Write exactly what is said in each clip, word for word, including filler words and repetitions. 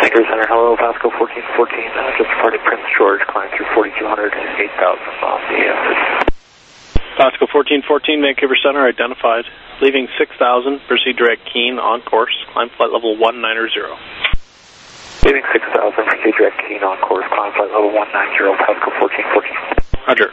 Anchor Center, hello, Pasco fourteen fourteen, uh, just departing Prince George, climb through forty-two hundred, eight thousand on the uh, Pasco fourteen fourteen, Vancouver Center, identified. Leaving six thousand, proceed direct Keene, on course, climb flight level one ninety. Leaving six thousand, proceed direct Keene, on course, climb flight level one ninety, Pasco fourteen fourteen. Roger.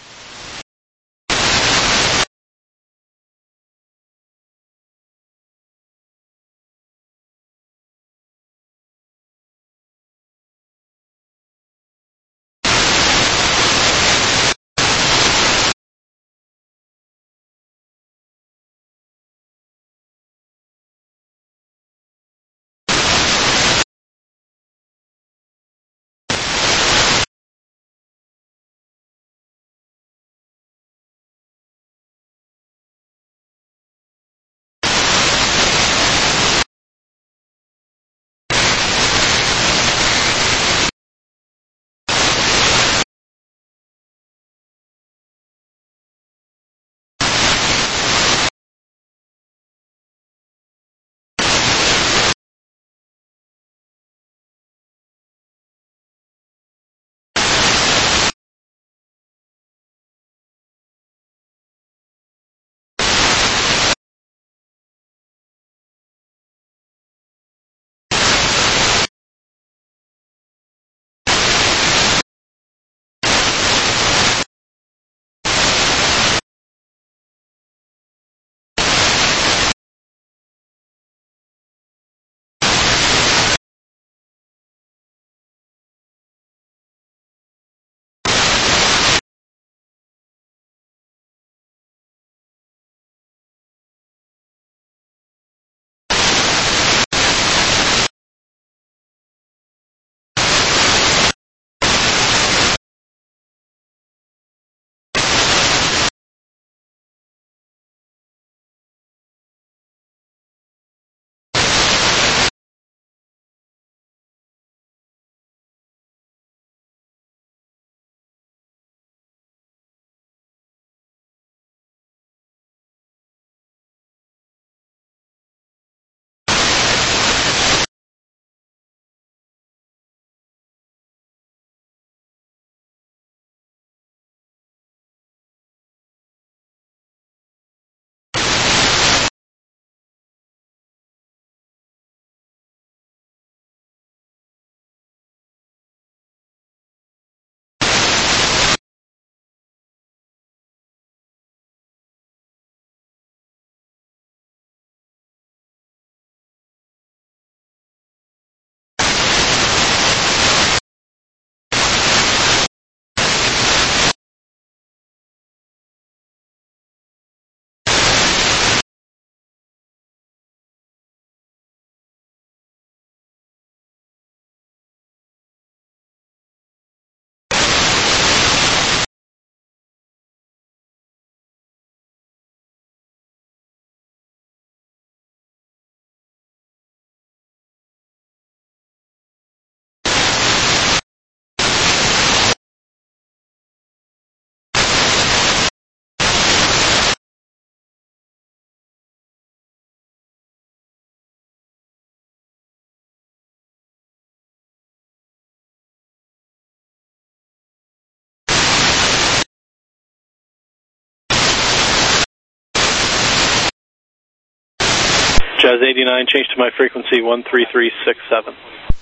Jazz eighty-nine, change to my frequency one three three six seven.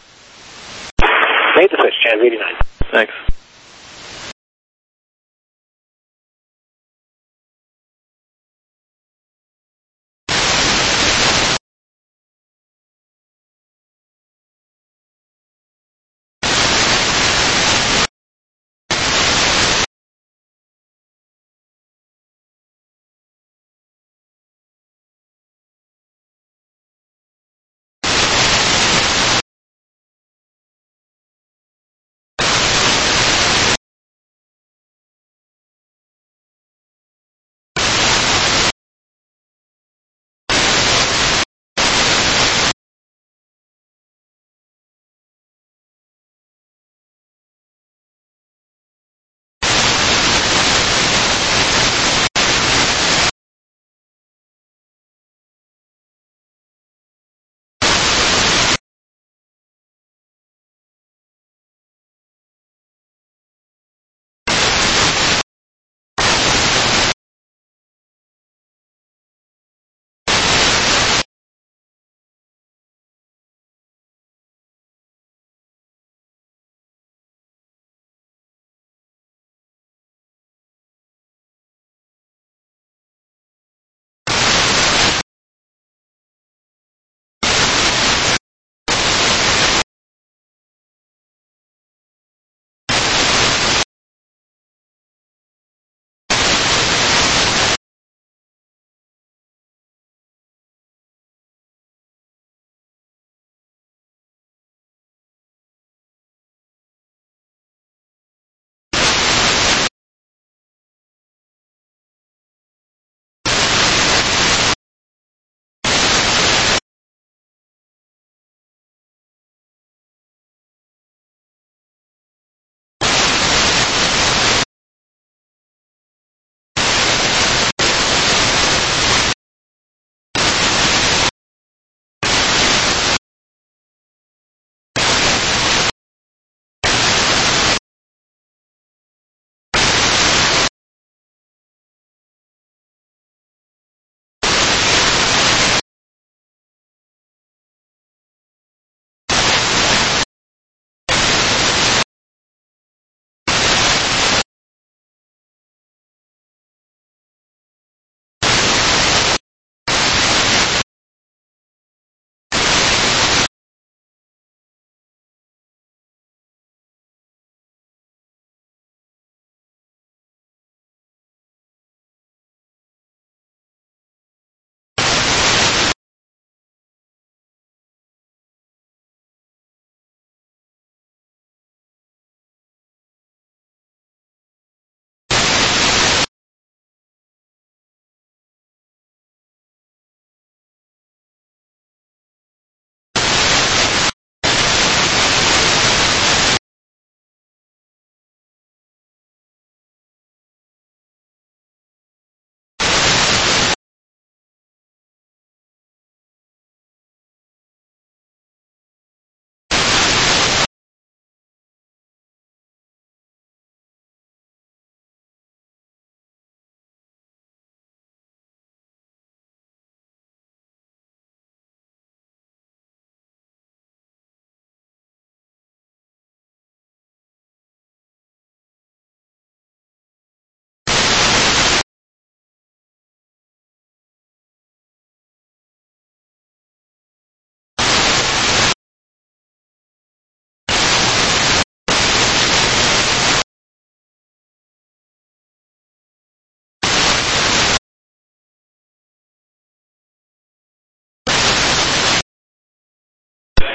Made the switch, Jazz eighty-nine. Thanks.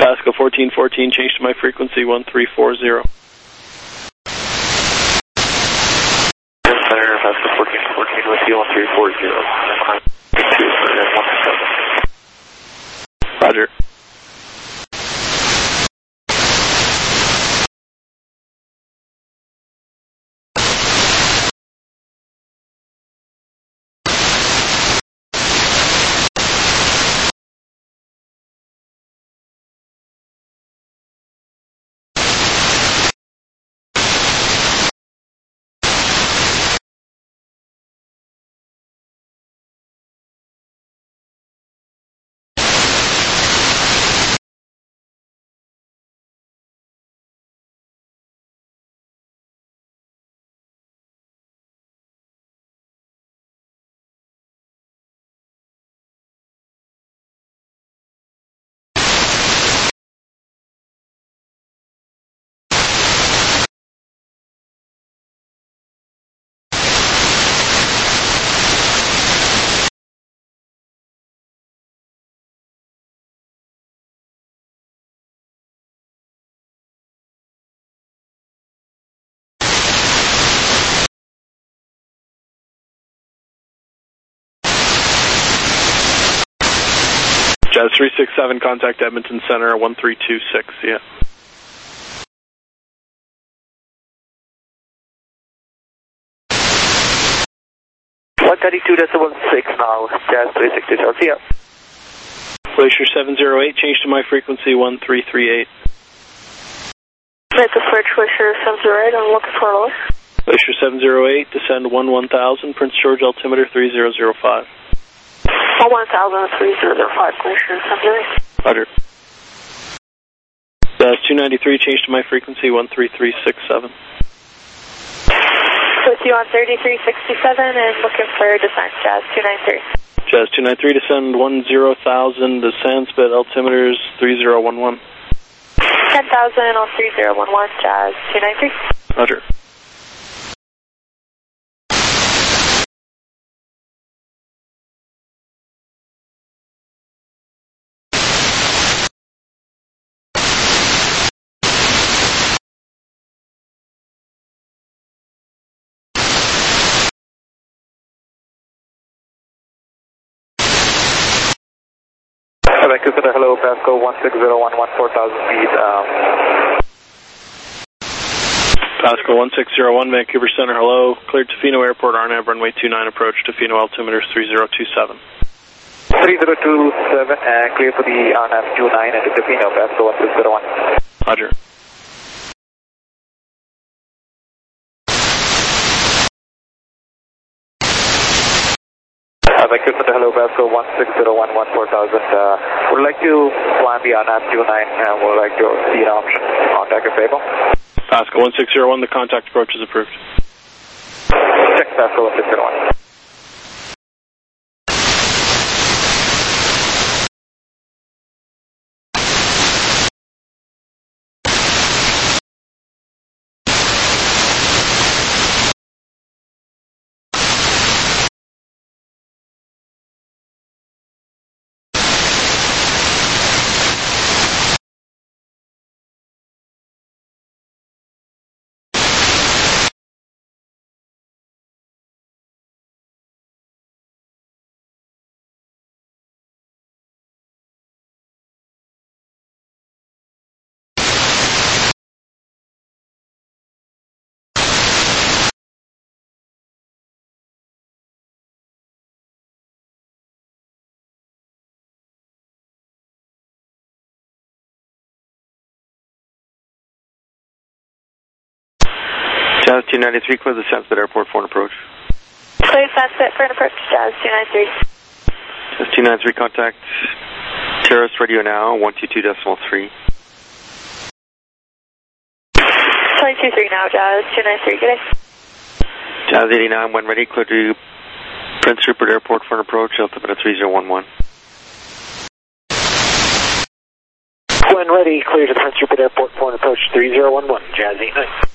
Pasco fourteen fourteen, change to my frequency one three four zero. Center, Pasco fourteen fourteen with you one three four zero. Roger. Jazz three six seven, contact Edmonton Center one three two six, yeah. one thirty-two decimal six now, Jazz three sixty, see ya. Glacier seven zero eight, change to my frequency one three three eight. Make a switch, Glacier seven zero eight, I'm looking for a lower. Glacier seven zero eight, descend one one thousand, Prince George altimeter three zero zero five. one thousand three zero zero five, Glacier seven zero eight. Roger. Jazz two ninety-three, change to my frequency one three three six seven. With you on thirty-three sixty-seven and looking for descent, Jazz two ninety-three. Jazz two ninety-three, descend one zero thousand, descend, spit altimeters three zero one one. ten thousand on three zero one one, Jazz two ninety-three. Roger. Vancouver, hello, Pasco one six zero one one, four thousand feet. Um... Pasco one six zero one, Vancouver Center, hello. Cleared Tofino Airport, R N A V, runway two nine, approach Tofino altimeter three zero two seven. three zero two seven, and clear for the R N A V two nine into Tofino, Pasco one six zero one. Roger. Vancouver, hello, Pasco one six zero one one, four thousand. Uh, would like to plan the R N A V two nine and would like to see an option. Contact if able. Pasco one six zero one, the contact approach is approved. Check Pasco one six zero one. Jazz two ninety-three, clear the Sunset Airport for an approach. Clear Sunset for an approach, Jazz two ninety-three. Jazz two ninety-three, contact Terrace Radio now, one two two decimal three. twenty-two three now, Jazz two ninety-three, good day. Jazz eighty-nine, when ready, clear to Prince Rupert Airport for an approach, altimeter three zero one one. When ready, clear to Prince Rupert Airport for an approach three zero one one, Jazz eighty-nine.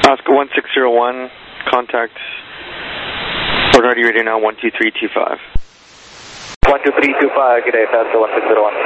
Oscar one six zero one, contact Port Hardy radio now one two three two five. one two three two five, good day, Oscar one six zero one.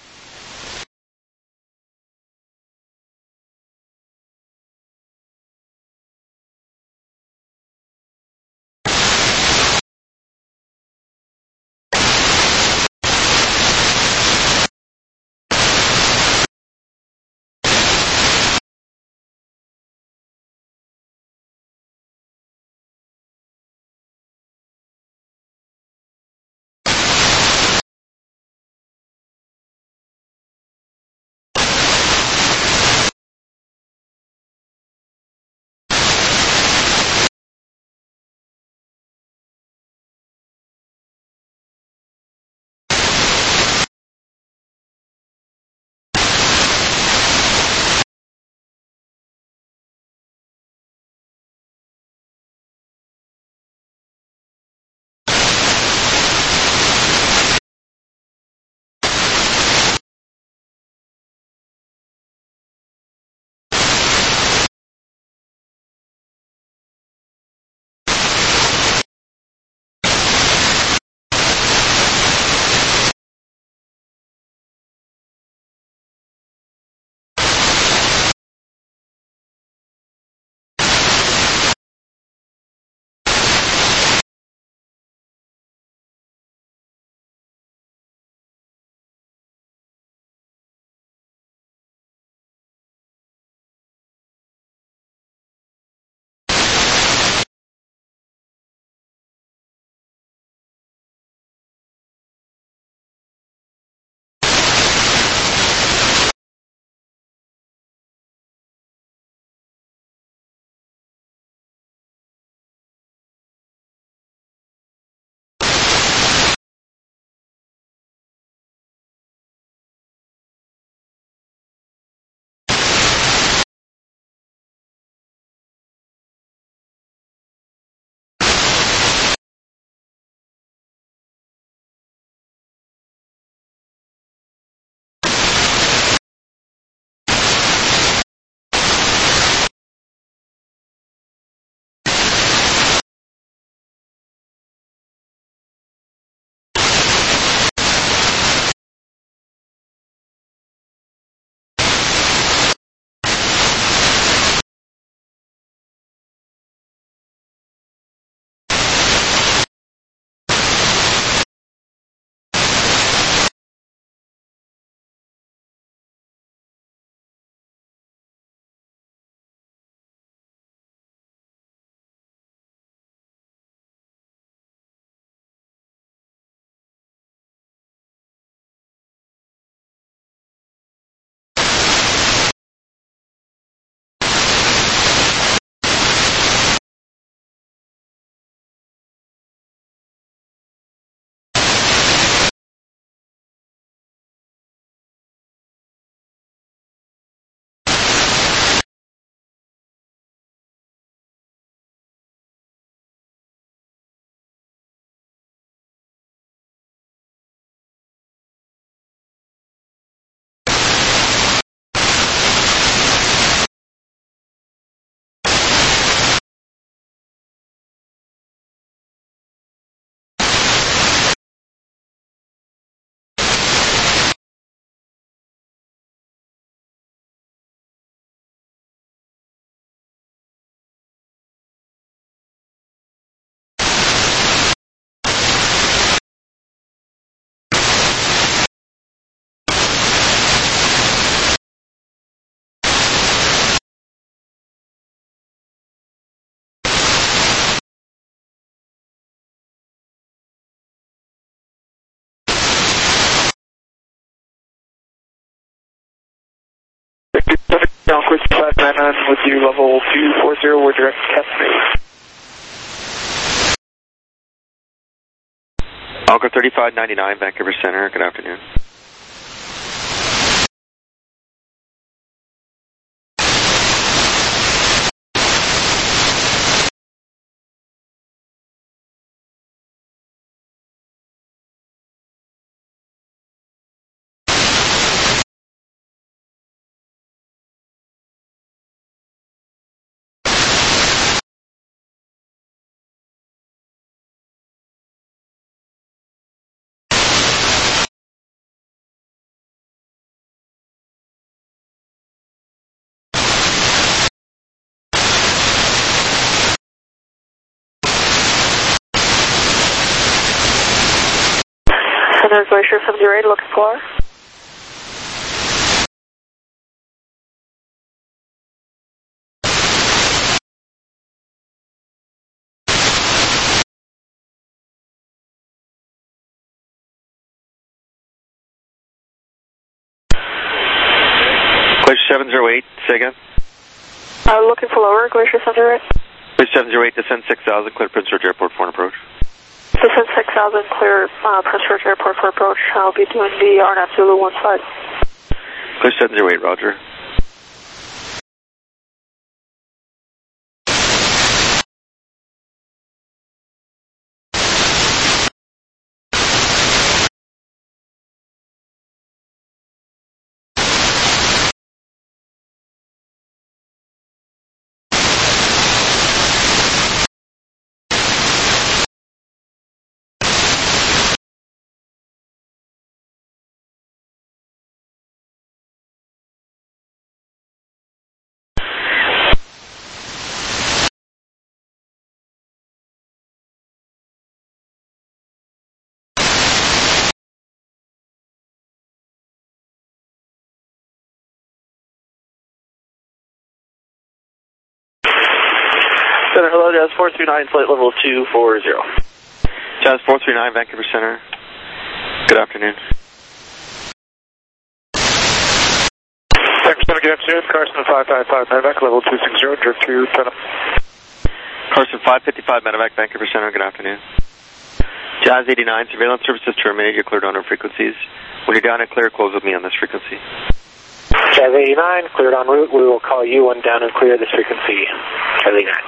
Down quick five nine nine with you, level two four zero, we're direct test me. Alka thirty-five ninety-nine, Vancouver Center, good afternoon. Glacier seven zero eight, looking for. Glacier seven zero eight, say again. Uh, looking for lower, Glacier seven zero eight. Glacier seven zero eight, descend six thousand, clear Prince George Airport for an approach. Descend six thousand, clear uh, Prince George Airport for approach. I'll be doing the R N A V Zulu one side. Glacier seven zero eight, roger. Center, hello, Jazz four three nine, flight level two four zero. Jazz four three nine, Vancouver Center. Good afternoon. Vancouver Center, good afternoon. Carson five five five, Medevac, level two six zero, drift to ten. Carson five fifty-five, Medevac, Vancouver Center. Good afternoon. Jazz eighty-nine, surveillance services terminated. You're cleared on our frequencies. When you're down and clear, close with me on this frequency. Jazz eighty-nine, cleared en route. We will call you when down and clear this frequency. Jazz eighty-nine.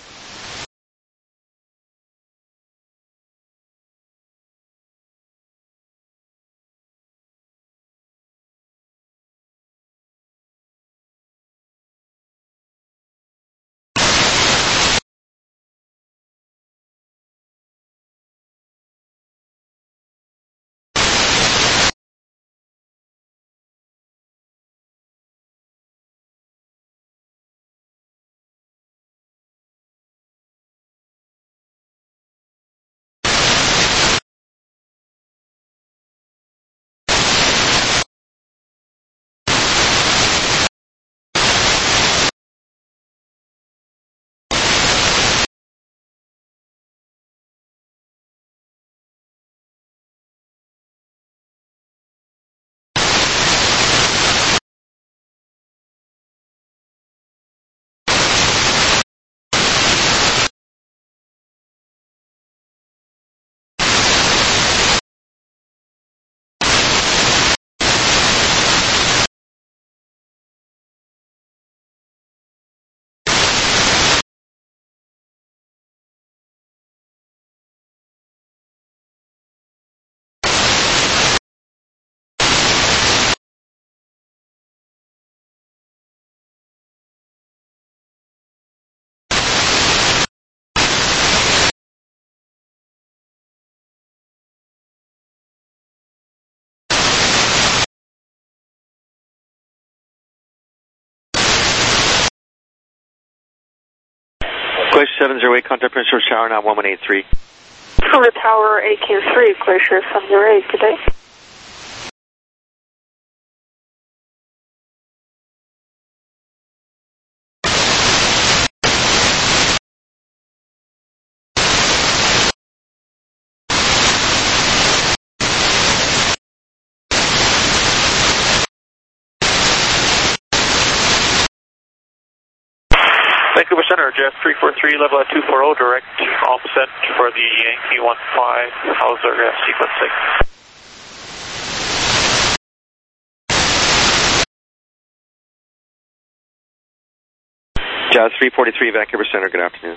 Glacier seven zero eight, contact Prince George Tower, now one one eight three. From the tower A Q three, Glacier seven zero eight, good day. Vancouver Center, Jet three four three, level at two forty, direct offset for the Yankee one five, Hauser uh, sequencing. Jazz three forty-three, Vancouver Center. Good afternoon.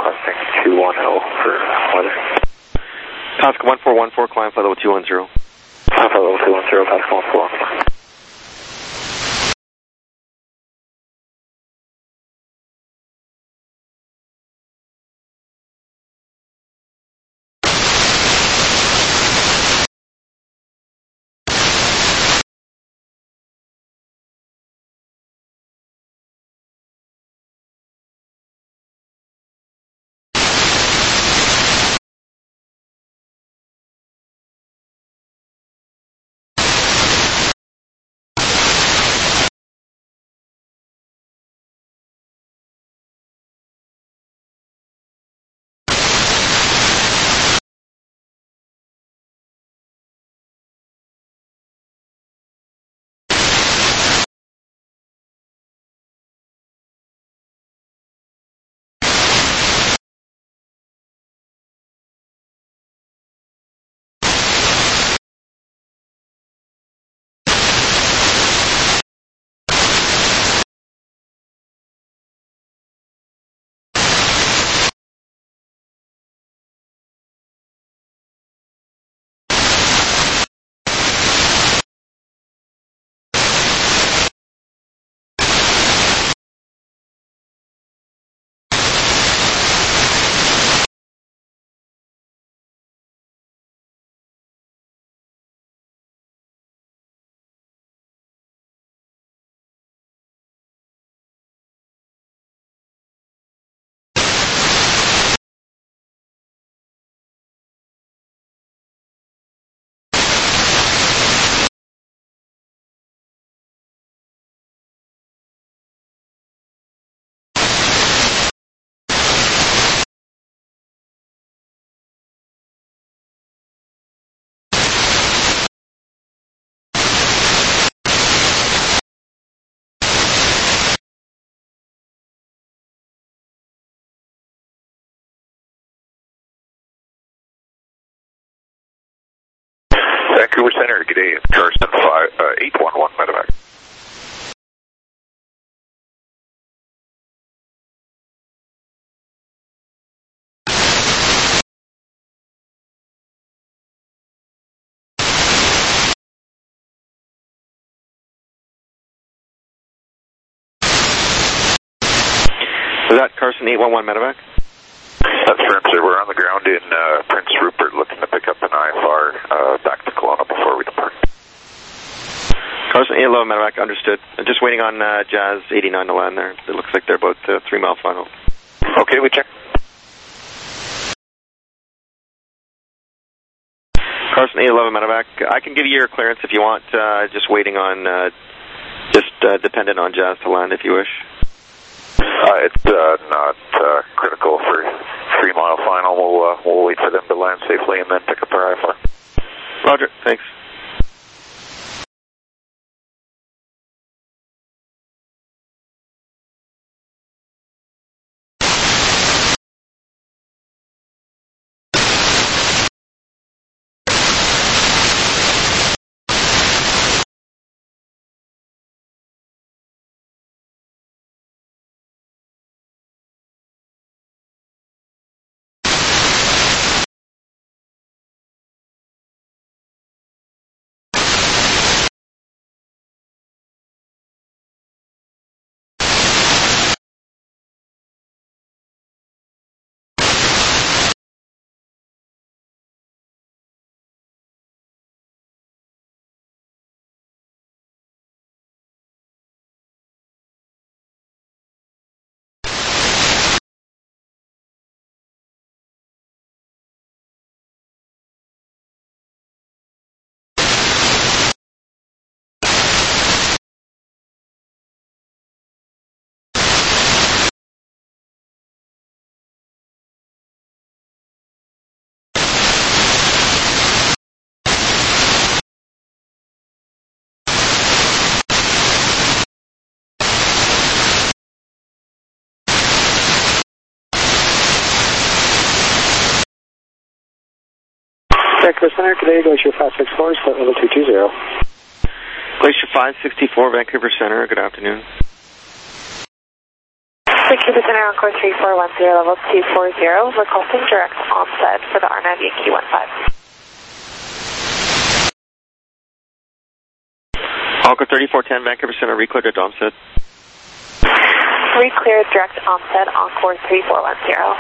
requesting two one zero for weather. Pascal one four one four, climb flight level two one zero. Climb flight level two one zero, Pascal one four one four. Vancouver Center, good day. Carson five, uh, eight one one, medevac. Was that Carson eight one one, medevac? That's correct, sir. We're on the ground in uh, Prince Rupert looking to pick up an I F R uh, back to Kelowna before we depart. Carson eight eleven, medevac, understood. I'm just waiting on uh, Jazz eighty-nine to land there. It looks like they're about uh, three mile final. Okay, we check. Carson eight eleven, medevac. I can give you your clearance if you want. Uh, just waiting on, uh, just uh, dependent on Jazz to land if you wish. Uh, it's uh, not uh, critical for three mile final. We'll uh, we'll wait for them to land safely and then pick up our I F R. Roger, thanks. Vancouver Center, today Glacier five six four, flight level two two zero. Glacier five sixty-four, Vancouver Center, good afternoon. Cuba Center on course three four one zero, level two four zero, requesting direct onset for the R nine Yankee one five. Alco thirty-four ten, Vancouver Center, recleared at onset. Recleared direct onset on course three four one zero.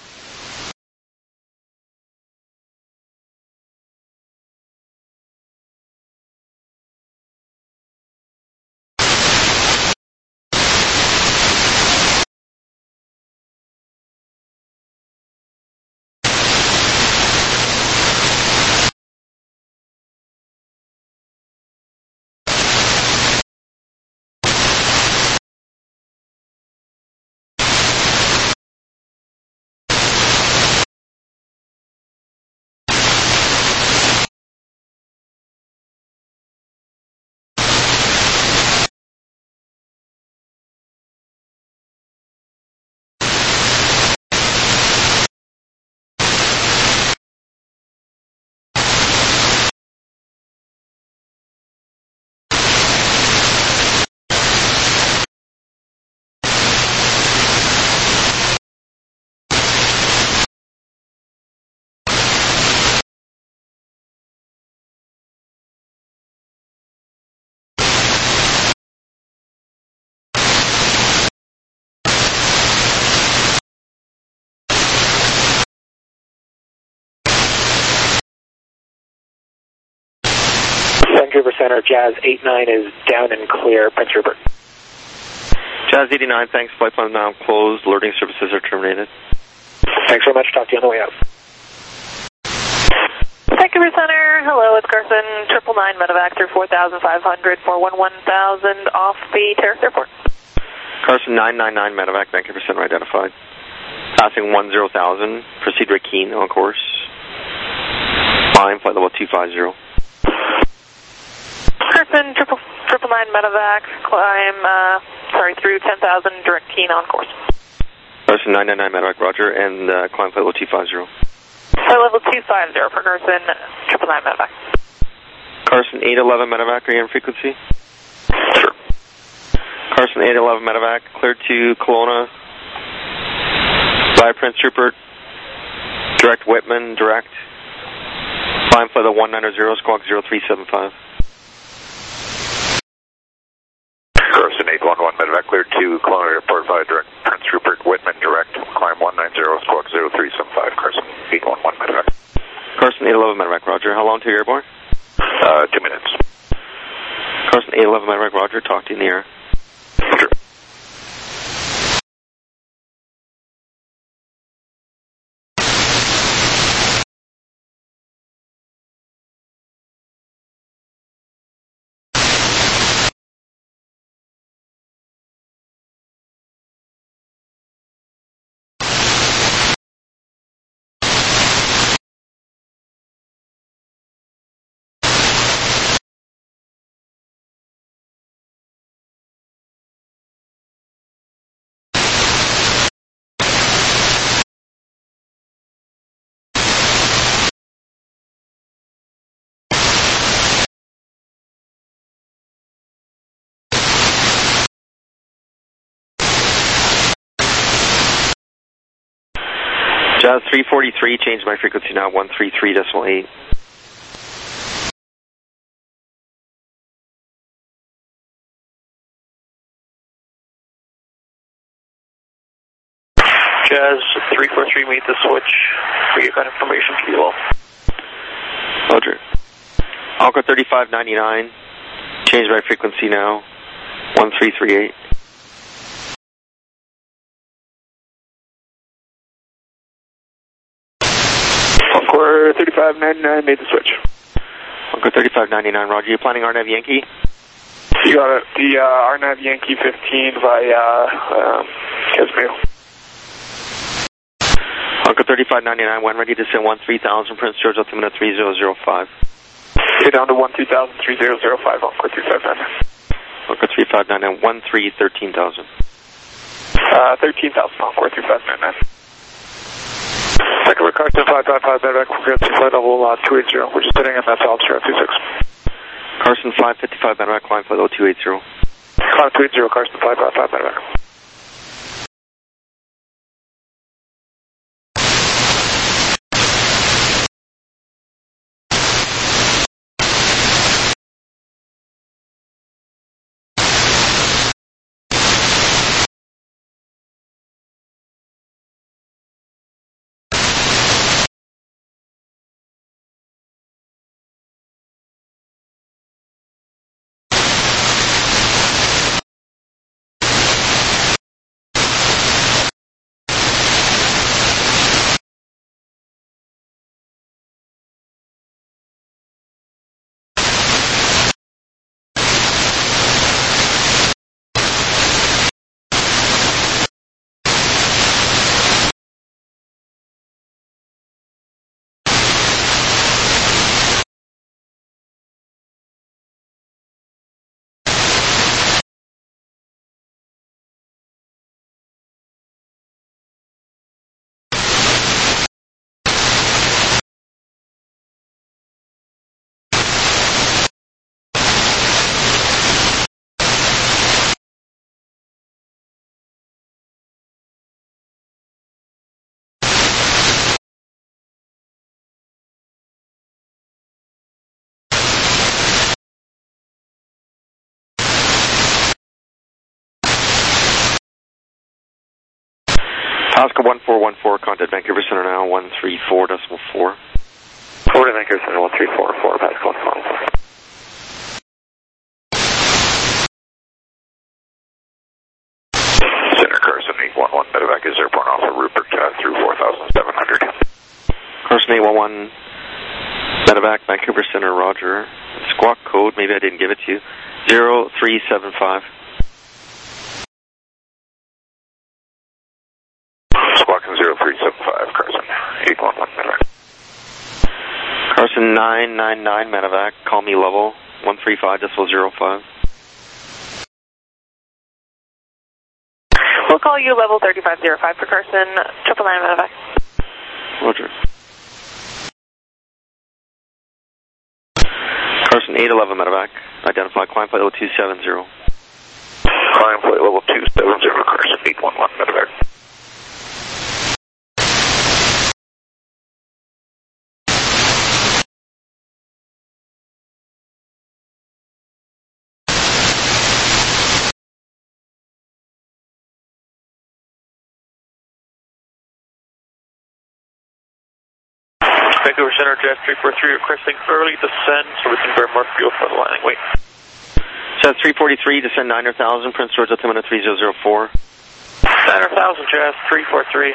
Vancouver Center, Jazz eight nine is down and clear, Prince Rupert. Jazz eighty-nine, thanks. Flight plan now closed. Alerting services are terminated. Thanks very much. Talk to you on the way out. Vancouver Center, hello, it's Carson, triple nine medevac through four thousand five hundred, four one one thousand off the Terrace Airport. Carson nine nine nine, medevac, Vancouver Center identified. Passing one zero thousand, proceed Rakeen on course. Climb, flight level two five zero. Carson, triple, triple nine medevac, climb, uh, sorry, through ten thousand, direct Keen on course. Carson nine nine nine, medevac, roger, and uh, climb flight level two five zero. Flight level two five zero for Carson, triple nine medevac. Carson eight eleven, medevac, are you on frequency? Sure. Carson eight eleven, medevac, cleared to Kelowna, via Prince Rupert, direct Whitman, direct. Climb flight level one nine zero, squawk zero three seven five. Carson eight one one, medevac cleared to Kelowna Airport via direct Prince Rupert, Whitman, direct. Climb one nine zero, squawk zero three seven five, Carson eight one one, medevac. Carson eight eleven, medevac, roger. How long to airborne? Uh, two minutes. Carson eight eleven, medevac, roger. Talk to you in the air. Sure. Jazz three forty-three, change my frequency now, one three three decimal eight. Jazz three four three, meet the switch. We get that information to you all. Roger. Alco thirty-five ninety-nine, change my frequency now, one three three eight. Encore thirty-five ninety-nine, made the switch. Alco thirty-five ninety-nine, roger. You planning R N A V Yankee? You got it. The uh, R N A V Yankee fifteen via um, Kesmail. Alco thirty-five ninety-nine, when ready to send one three thousand, Prince George, altimeter three zero zero five. Get down to one two thousand, three zero zero five, Encore three five nine nine. Alco three five nine nine, one three thirteen thousand. Uh, thirteen thousand, Encore three five nine nine. Second Carson five five five, medevac, we're to flight level uh, two eight zero. We're just heading in that altitude two six. Carson five fifty-five, medevac, climb flight level two eight zero. Climb two eight zero, Carson five five five, medevac. Oscar one four one four, contact Vancouver Center now, one three four decimal four. Forward to Vancouver Center, one three four four, Pascal one four. Center Carson eight one one, medevac is airborne off of Rupert uh, through four thousand seven hundred. Carson eight one one, medevac, Vancouver Center, roger. Squawk code, maybe I didn't give it to you, zero three seven five. Squawking zero three seven five, Carson eight one one, medevac. Carson nine nine nine, medevac, call me level, one three five decimal zero five. We'll call you level thirty-five oh five for Carson, triple nine medevac. Roger. Carson eight eleven, medevac, identify climb flight level two seven zero. Climb flight level two seven zero, Carson eight one one, medevac. Vancouver Center, Jet three four three, requesting early descent so we can burn more fuel for the landing. Wait. Jet three forty-three, descend nine hundred thousand, Prince George altimeter three zero zero four. nine hundred thousand, Jet three four three.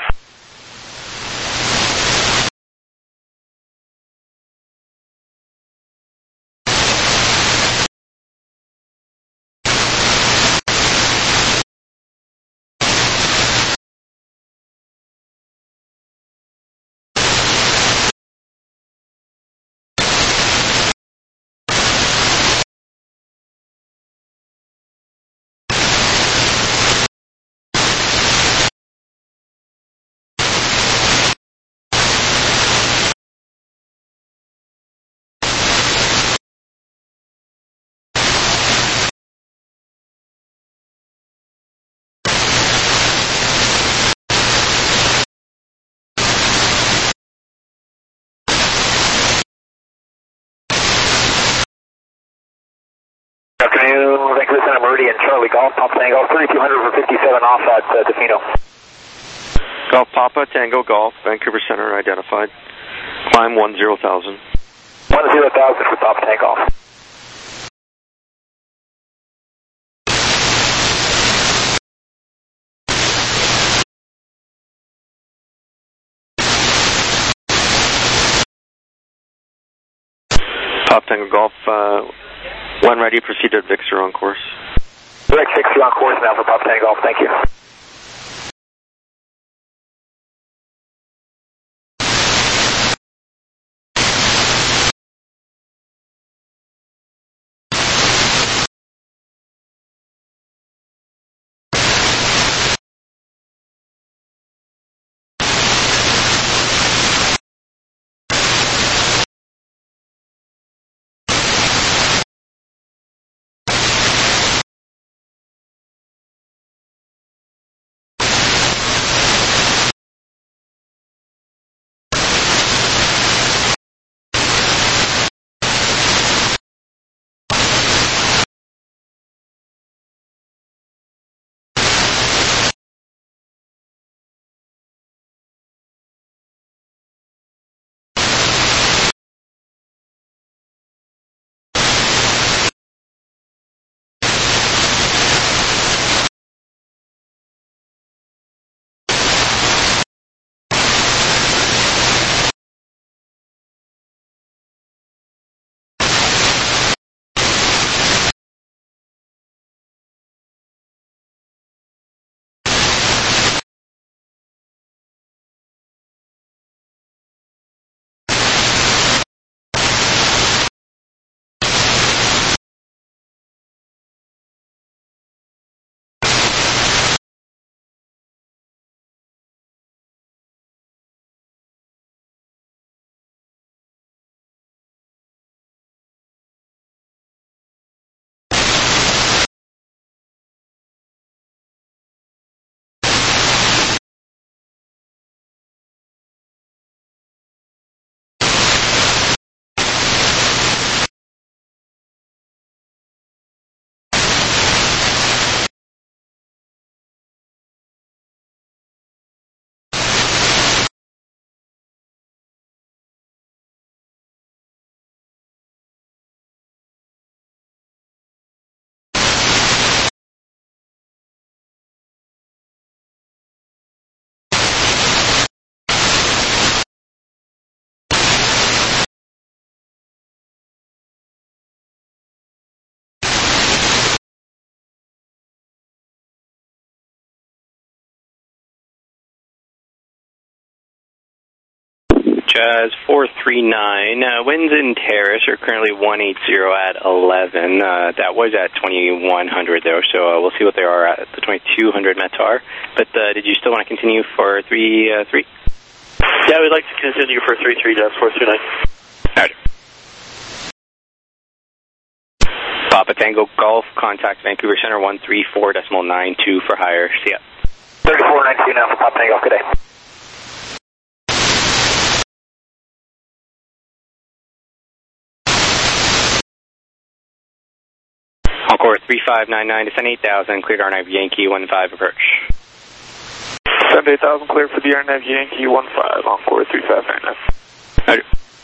Afternoon, Vancouver Center, Meridian, Charlie Golf, Papa Tango, thirty-two hundred for fifty-seven off at uh, Tofino. Golf Papa, Tango Golf, Vancouver Center, identified. Climb one zero thousand. one zero thousand for Papa Tango. Papa Tango Golf, uh, when ready, proceed to Victor on course. Direct six, you're on course now for Papa Tango Golf, thank you. Jazz four three nine, uh, winds in Terrace are currently one eighty at eleven. Uh, that was at twenty-one hundred though, so uh, we'll see what they are at the twenty-two hundred METAR. But uh, did you still want to continue for three three? Uh, yeah, we'd like to continue for three three, Jazz four three nine. Roger. Papa Tango Golf, contact Vancouver Center one three four decimal nine two for higher. See ya. thirty-four nineteen now for Papa Tango, good day. Encore three five nine nine, descend eight thousand, cleared R nine Yankee one five approach. Descend eight thousand, clear for the R nine Yankee one five, Encore three five nine nine. Roger.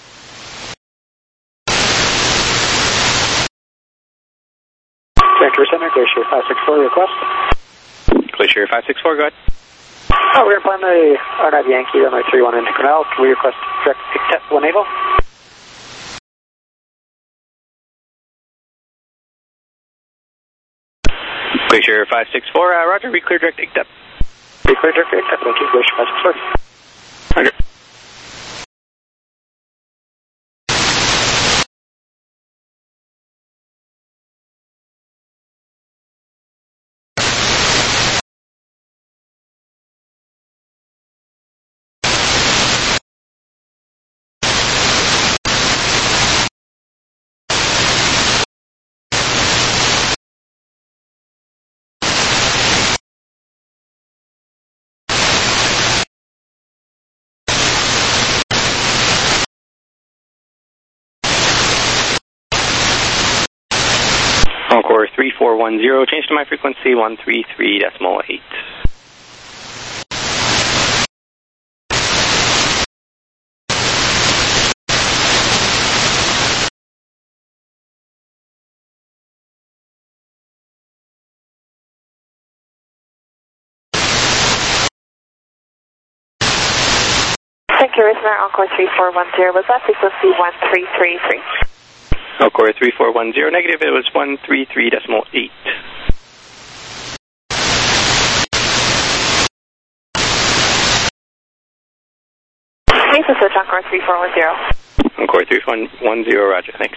Vancouver Center, Glacier five six four, request. Glacier five six four, go ahead. Oh, we're flying the R nine Yankee runway three one into Cornell. Can we request direct accept when able? Glacier five six four, uh, roger, we clear direct accept. We clear direct accept, thank you, Glacier five six four. Roger. Encore three four one zero, change to my frequency one three three decimal eight. Thank you, Listener, Encore three four one zero, was that frequency one three three three? Encore three four one zero, negative, it was one three three decimal eight. Please switch Encore three four one zero. Encore three four one zero, roger, thanks.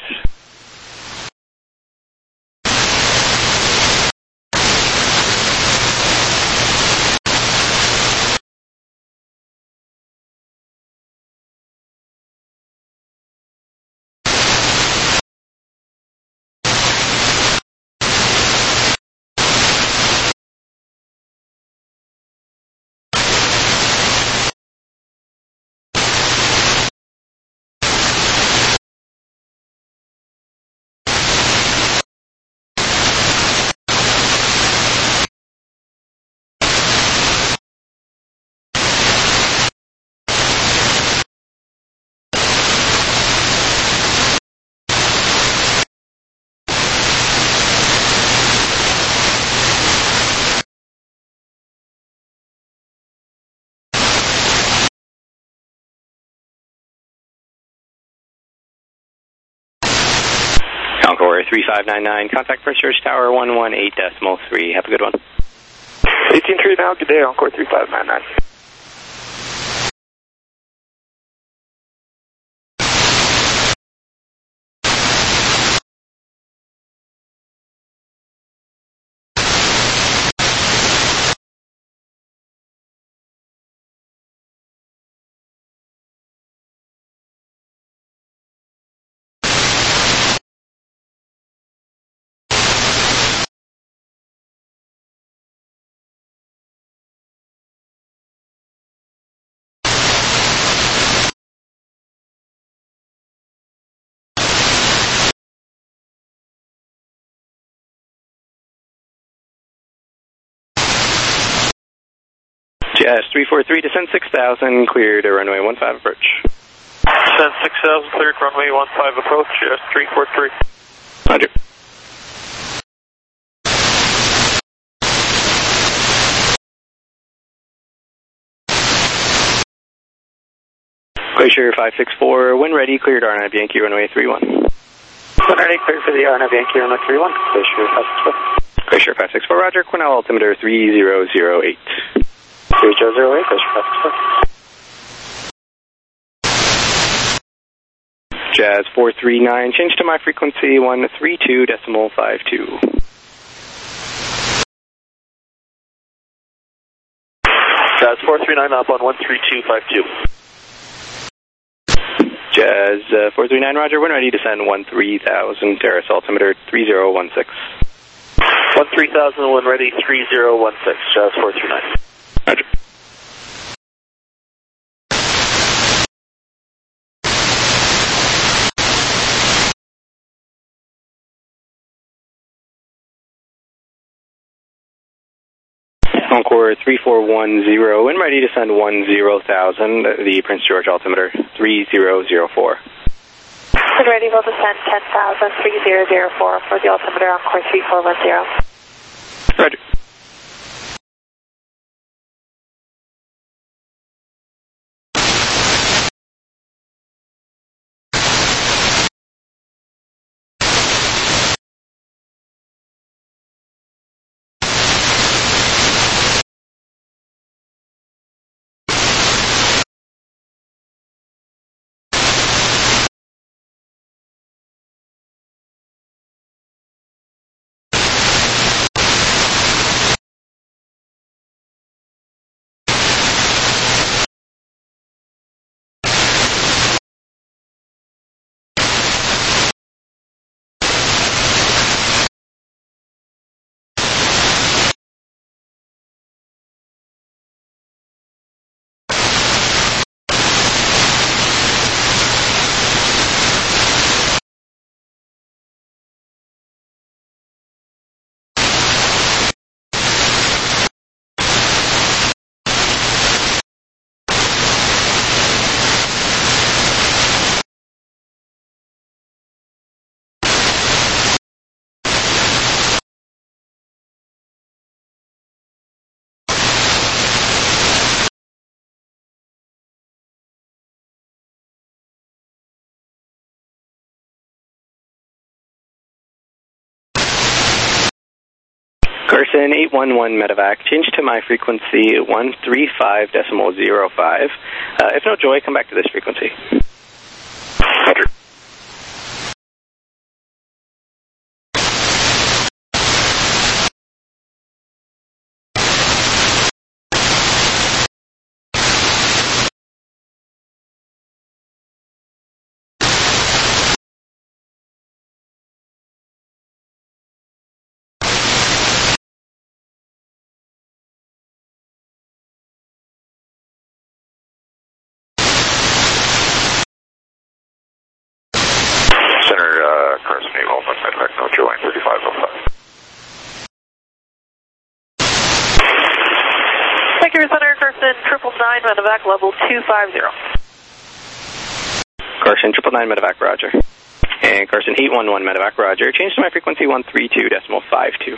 Encore three five nine nine, contact First Church Tower one one eight decimal three. Have a good one. eighteen three now, good day, Encore three five nine nine. Jazz three four three, descend six thousand, cleared runway one five approach. Descend six thousand, cleared runway one five approach, Jazz three four three. Roger. Glacier five six four, when ready, cleared R nine Yankee runway three one. When ready, cleared for the R nine Yankee runway three one, Glacier five six four. Glacier five six four, roger, Cornell altimeter three zero zero eight. three zero zero eight, Glacier five six four. Jazz four three nine, change to my frequency one three two decimal five two. Jazz four three nine up on one three two five two. Jazz uh, four three nine, roger, when ready to send one three thousand, Terrace altimeter three zero one six. one three thousand, when ready, three zero one six, Jazz four three nine. Roger. Encore three four one zero, and ready to send one zero thousand, the Prince George altimeter three zero zero four. And ready, we'll descend ten thousand, three zero zero four for the altimeter Encore three four one zero. Roger. Carson eight one one medevac, change to my frequency one three five decimal zero five. Uh, if no joy, come back to this frequency. Roger. Center, Carson triple nine medevac level two five zero. Carson triple nine medevac, roger. And Carson eight one one medevac, roger. Change to my frequency one three two decimal five two.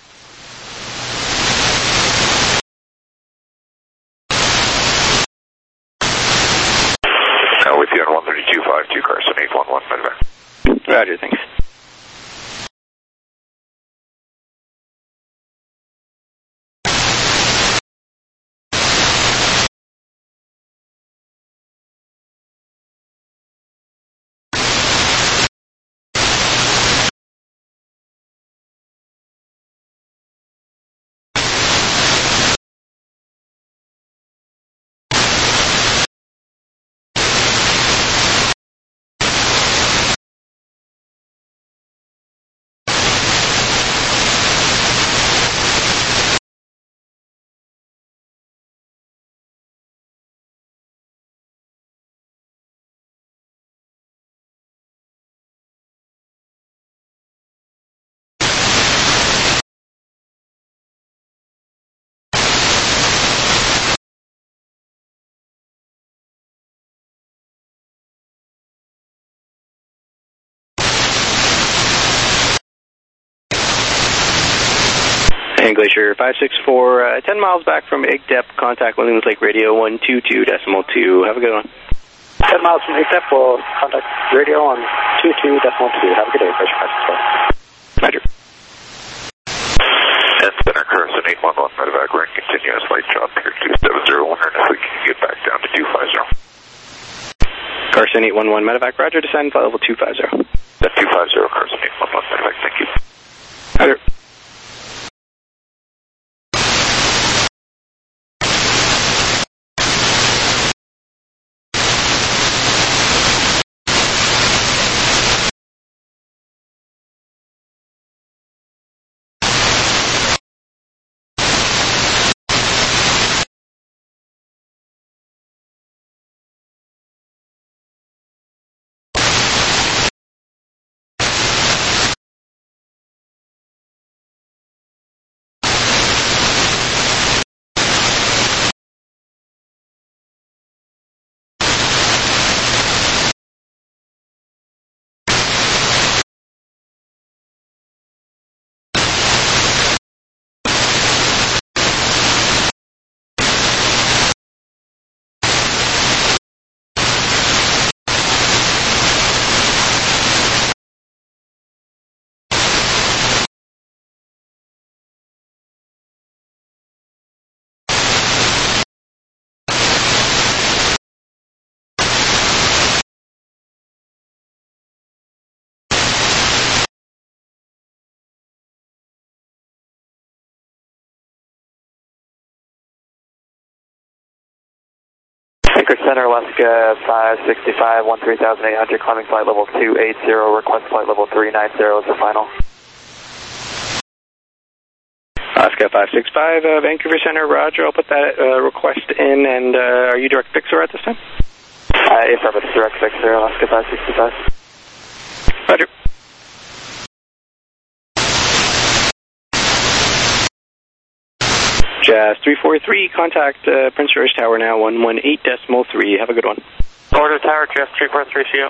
Now with you on one three two five two, Carson eight one one medevac. Roger, thanks. And Glacier five six four, uh, ten miles back from I G D E P, contact Williams Lake Radio one two two decimal two. Have a good one. ten miles from I G D E P, we'll contact radio on two two decimal two. Have a good day, Glacier five six four. Roger. And Center Carson eight one one medevac, we're in continuous light job here two seven zero, wondering if we can get back down to two five zero. Carson eight one one medevac, roger, descend flight level two five zero. That two five zero, Carson eight one one medevac, thank you. Roger. Anchorage Center, Alaska five sixty-five, one three thousand eight hundred, climbing flight level two eighty, request flight level three ninety is the final. Alaska five six five, uh, Vancouver Center, roger, I'll put that uh, request in, and uh, are you direct fixer at this time? Uh, affirmative, direct fixer, Alaska five sixty-five. Roger. Jazz three four three, contact uh, Prince George Tower now, one one eight decimal three. Have a good one. Order Tower, Jazz three four three, see you.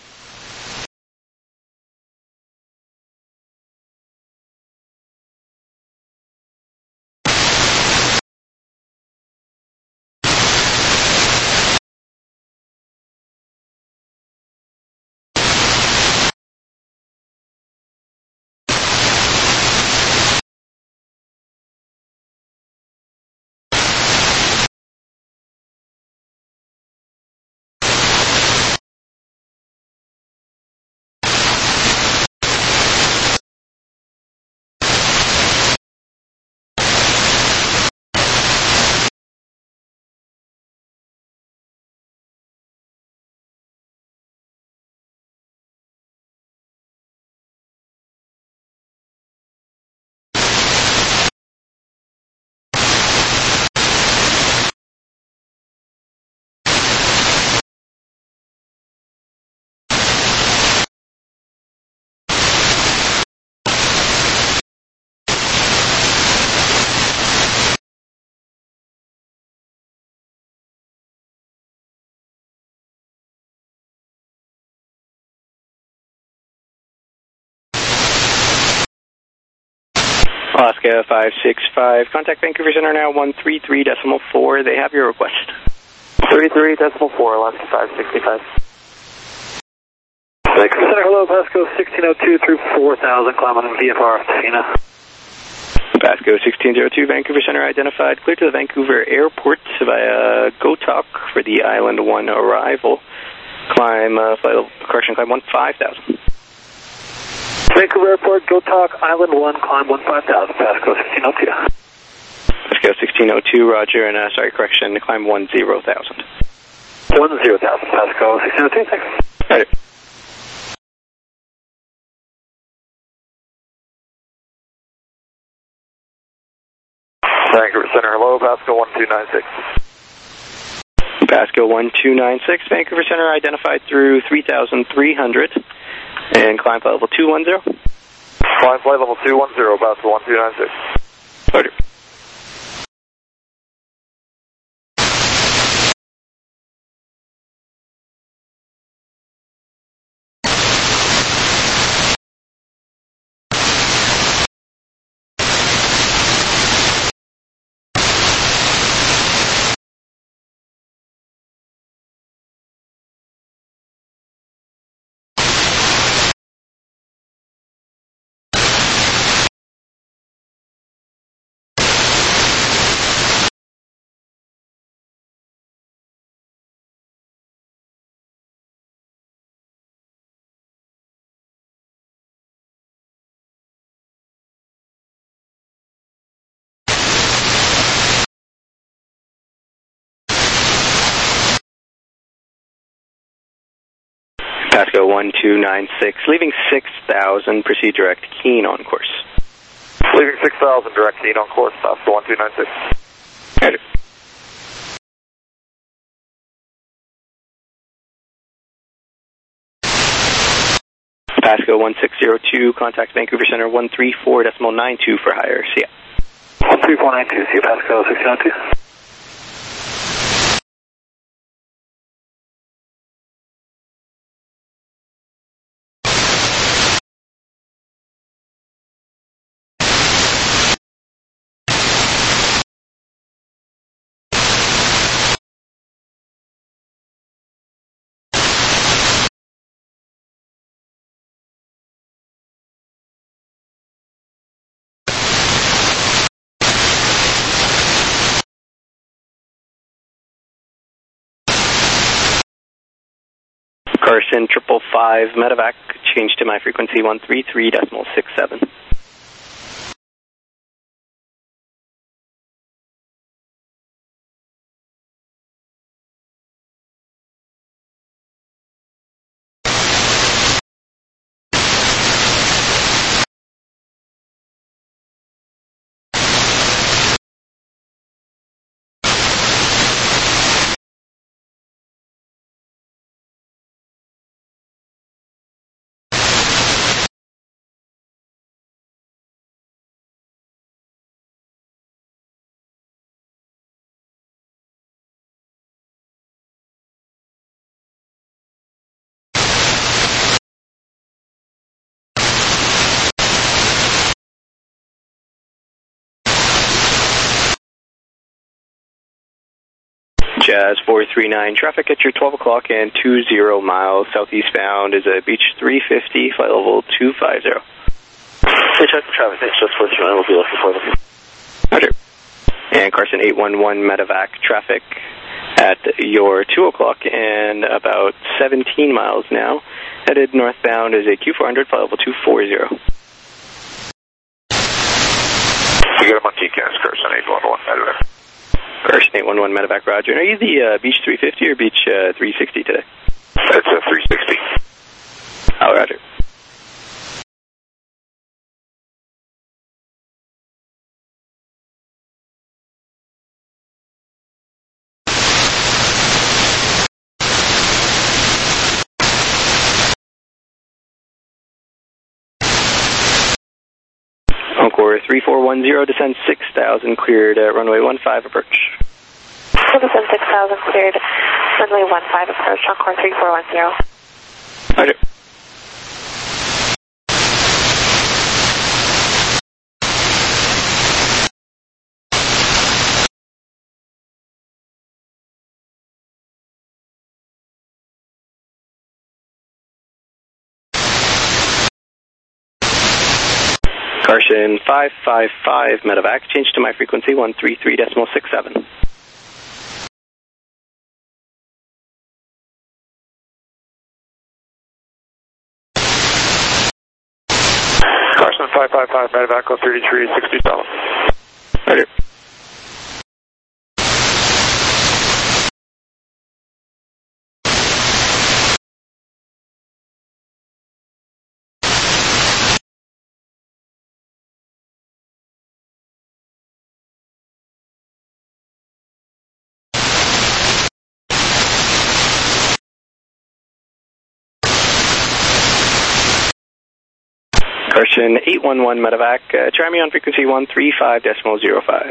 Alaska five six five, contact Vancouver Center now, one three three decimal four. They have your request. three three decimal four, Alaska five sixty-five. Vancouver Center, hello, Pasco sixteen oh two through four thousand, climb on V F R, Tafina. Pasco sixteen oh two, Vancouver Center identified, clear to the Vancouver Airport via GoTalk for the Island one arrival. Climb, uh, flight, correction, climb one five thousand. Vancouver Airport, GoTalk, Island one, climb one five thousand, Pasco sixteen oh two. Pasco sixteen oh two, roger, and uh, sorry, correction, climb one zero thousand. one zero thousand, Pasco sixteen oh two, thanks. Right. Vancouver Center, hello, Pasco one two nine six. Pasco one two nine six, Vancouver Center identified through three thousand three hundred, and climb flight level two one zero. Climb flight level two one zero, Pasco one two nine six. Roger. Pasco one two nine six, leaving six thousand, proceed direct, Keene on course. Leaving six thousand, direct Keene on course, Pasco one two nine six. Roger. Pasco one six zero two, contact Vancouver Center one three four decimal nine two for higher, see ya. one three four nine two, see you Pasco six nine two. Carson triple five medevac, change to my frequency one three three decimal six seven. Jazz four three nine, traffic at your twelve o'clock and two zero miles southeast bound is a Beach three fifty, flight level two five zero. Hey, check the traffic, thanks, just four three nine, we'll be looking for them. Roger. And Carson eight one one medevac, traffic at your two o'clock and about seventeen miles now, headed northbound is a Q four hundred, flight level two four zero. You got him on T C A S, Carson eight one one medevac. Carson eight one one medevac, Roger. And are you the uh, Beach three fifty or Beach uh, three sixty today? That's a three sixty. Oh, Roger. Encore three four one zero, descend six thousand, cleared uh, runway one five approach. Descend six thousand, cleared runway one five approach, Encore three four one zero. Roger. Carson five five five medevac, change to my frequency one three three decimal six seven. Carson five five five medevac, oh thirty-three sixty-seven. Roger. Carson eight one one medevac, uh, try me on frequency one three five decimal zero five.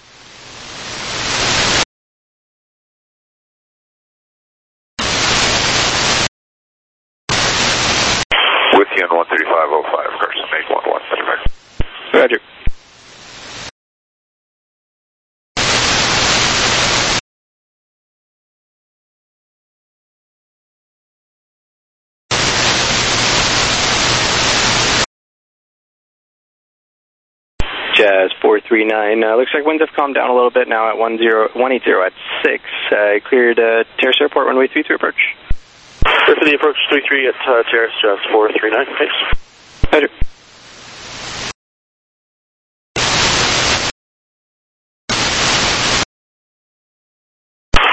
With you on one thirty-five oh five, Carson eight one one medevac. Roger. Jazz four three nine, uh, looks like winds have calmed down a little bit now at one eighty at six, uh, cleared uh, Terrace Airport runway three three approach. Clear for the approach three three at uh, Terrace, Jazz four three nine, thanks. Roger.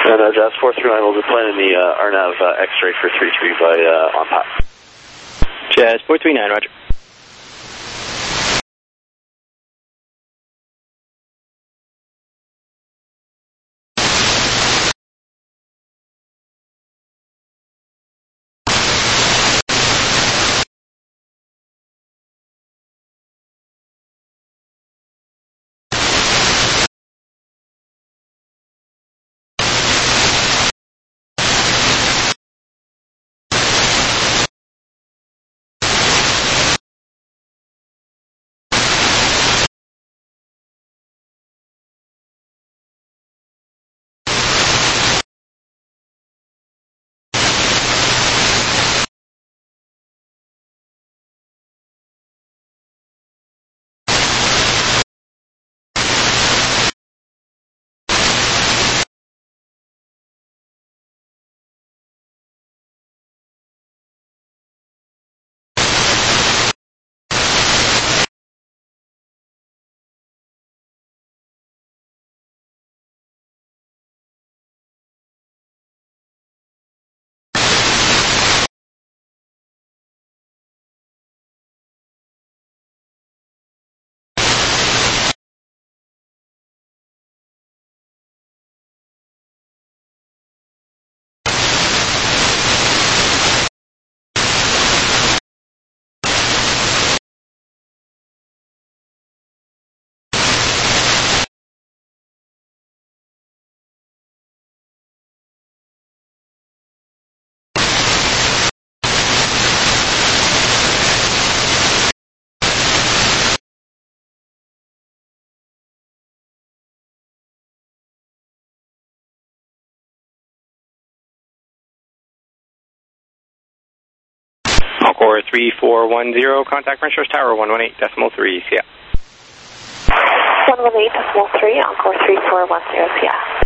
And uh, Jazz four three nine will be planning the uh, R NAV uh, X-ray for three three by uh, on top. Jazz four three nine, roger. Encore three four one zero, contact French Coast Tower one one eight decimal three, yeah. one one eight decimal three, Encore three four one zero, yeah.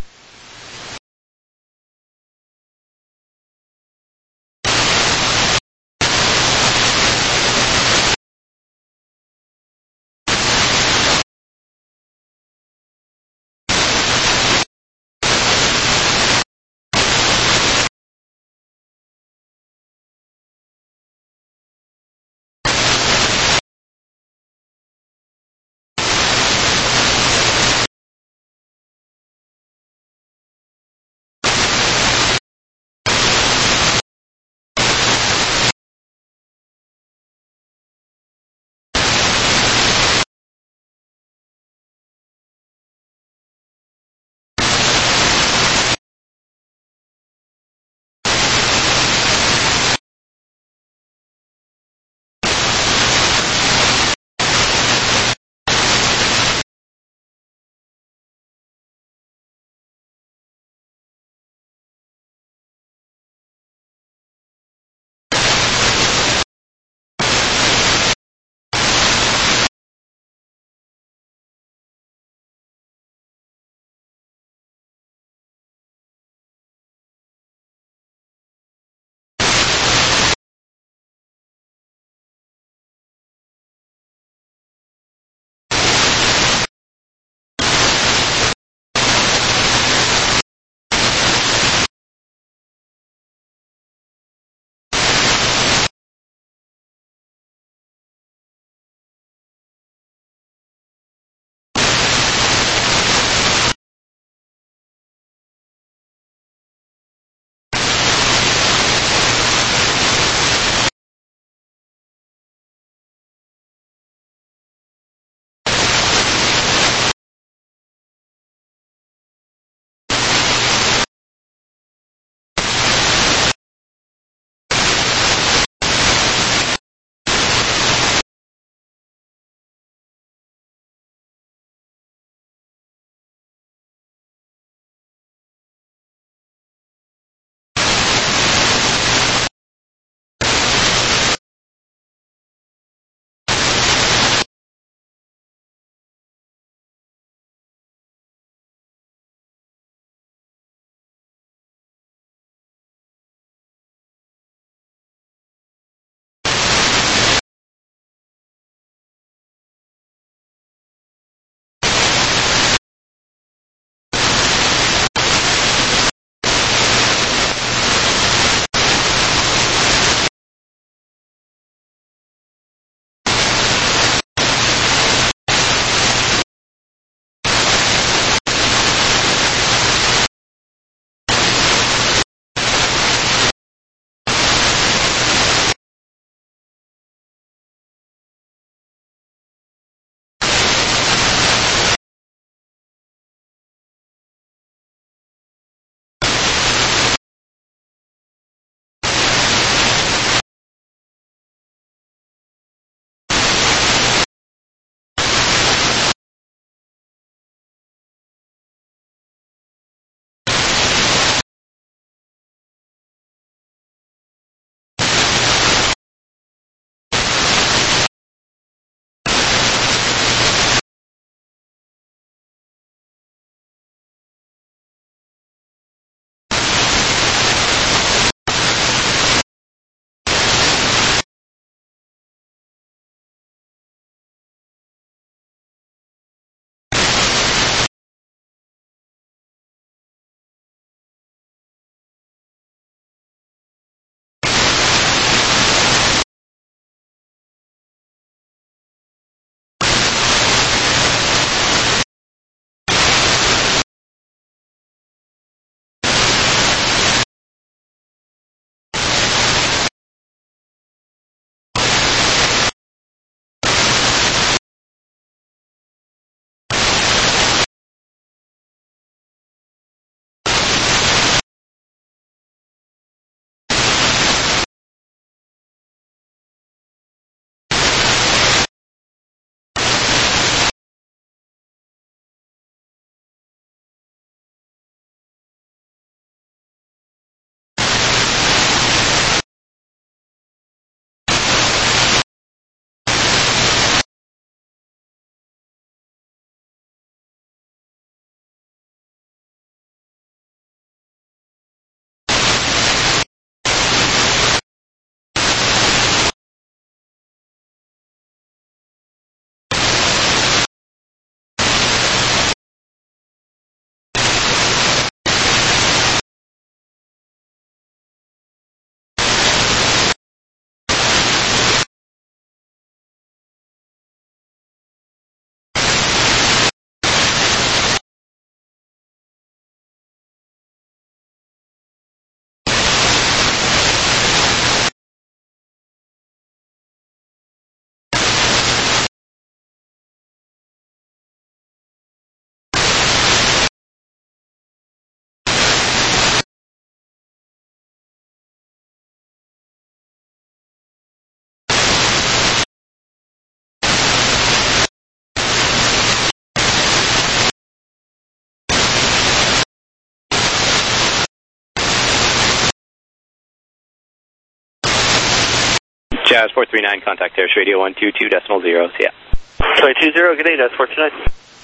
Jazz four three nine, contact Terrace Radio one two two decimal zero, see ya. Sorry, two zero, good day, Jazz four two nine.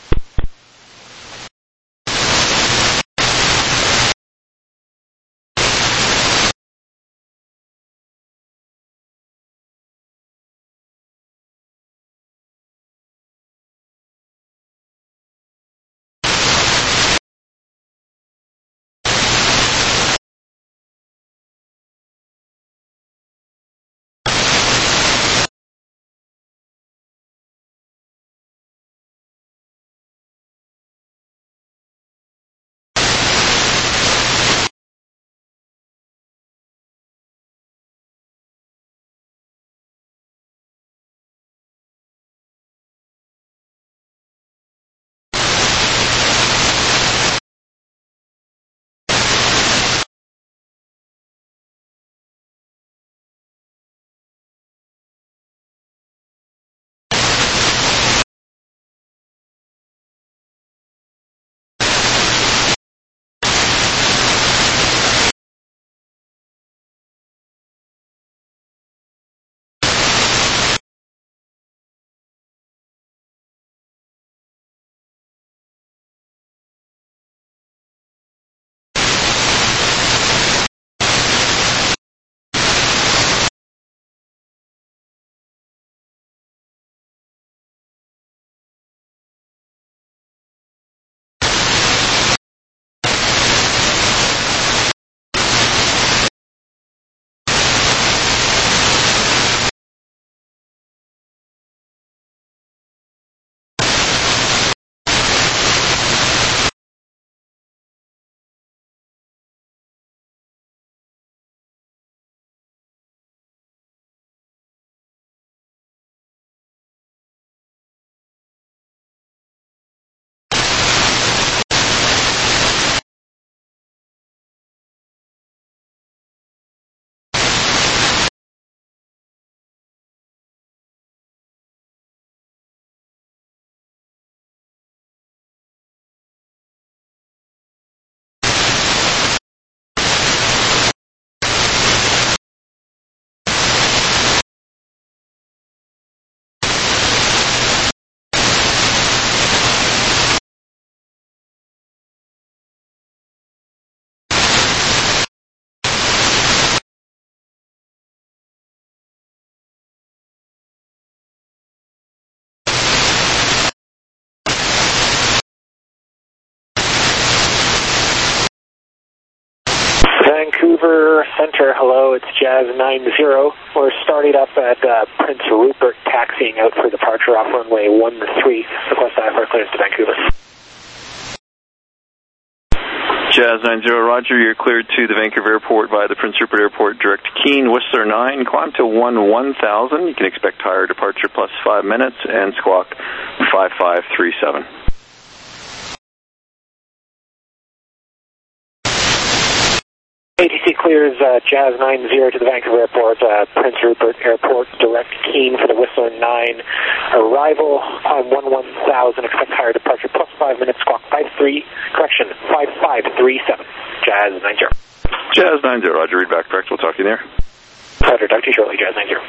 Vancouver Center, hello, it's Jazz nine zero. We're starting up at uh, Prince Rupert, taxiing out for departure off runway one three. Request I F R clearance to Vancouver. Jazz nine zero, roger, you're cleared to the Vancouver Airport via the Prince Rupert Airport direct to Keene, Whistler nine, climb to one one thousand. You can expect higher departure plus five minutes and squawk five five three seven. A T C clears uh, Jazz nine zero to the Vancouver Airport, uh, Prince Rupert Airport, direct Keene for the Whistler nine. Arrival on one one thousand, expect higher departure, plus five minutes, squawk five three, correction, five five three seven. Jazz nine zero. Jazz nine zero, roger, read back correct, we'll talk to you there. Roger, talk to you shortly, Jazz nine zero.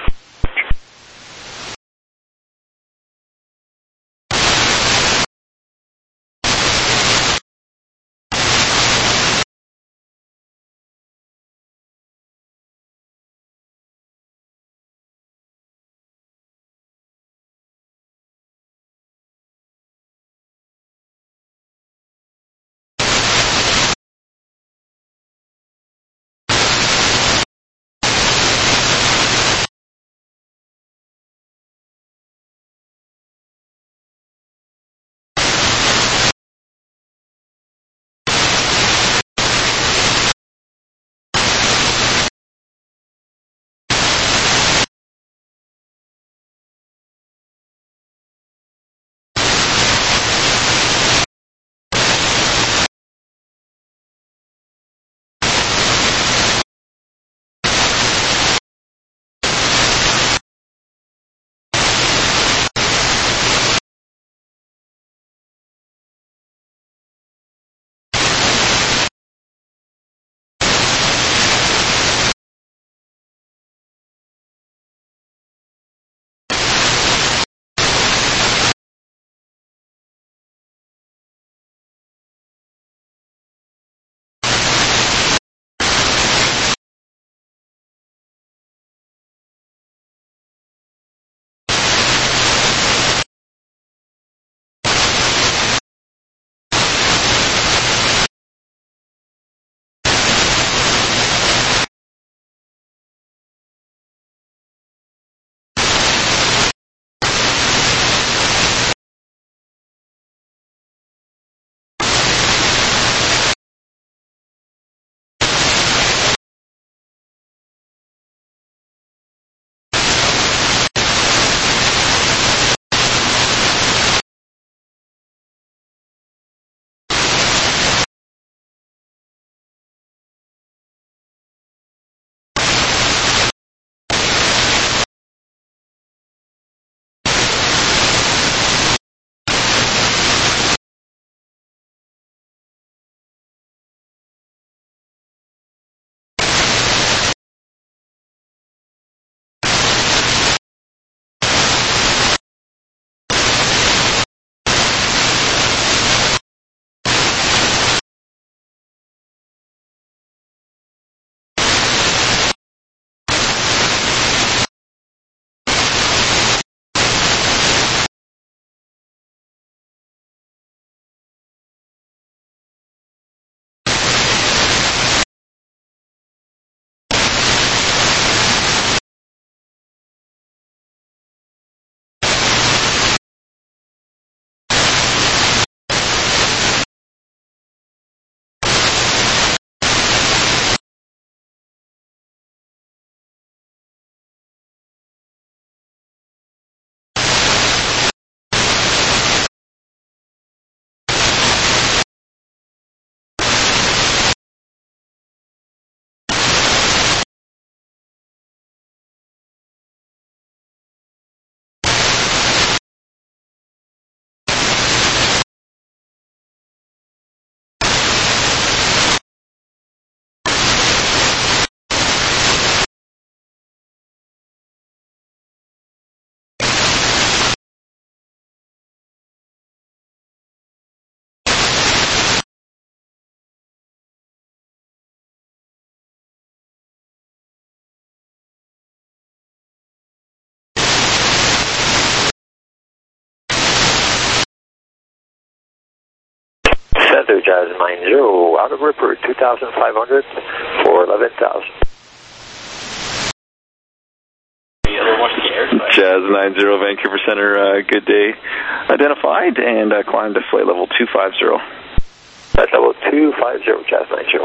clear Jazz nine zero, out of Ripper, two thousand five hundred for eleven thousand. Jazz nine zero, Vancouver Center, uh, good day. Identified and uh, climb to flight level two five zero. Flight level two five zero, Jazz nine zero.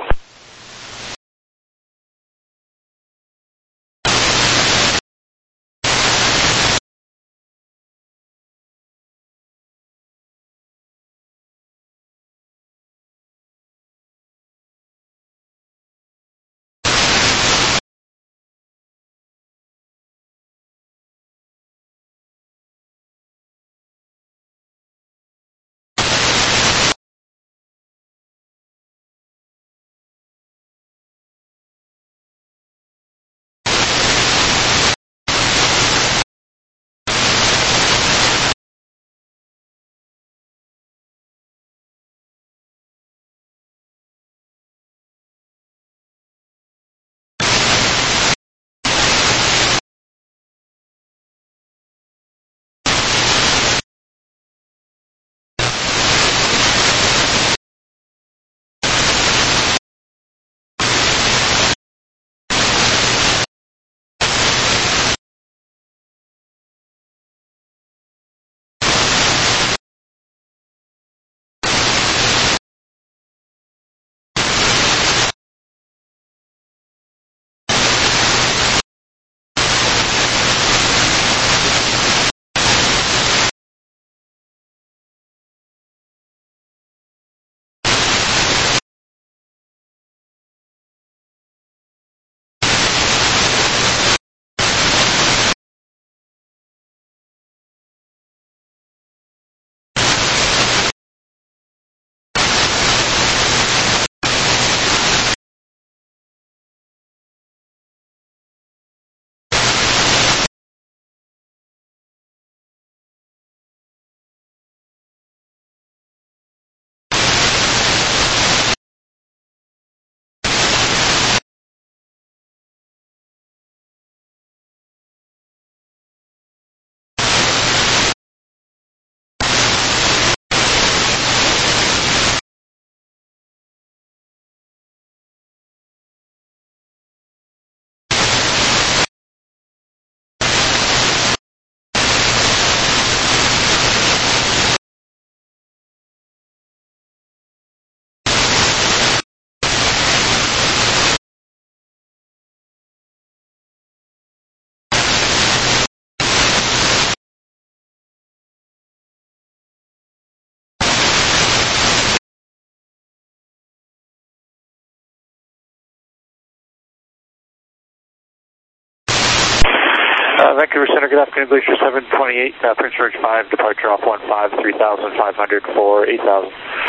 Uh, Vancouver Center, good afternoon, Glacier seven twenty-eight, uh, Prince George five, departure off one five, three thousand five hundred for eight thousand.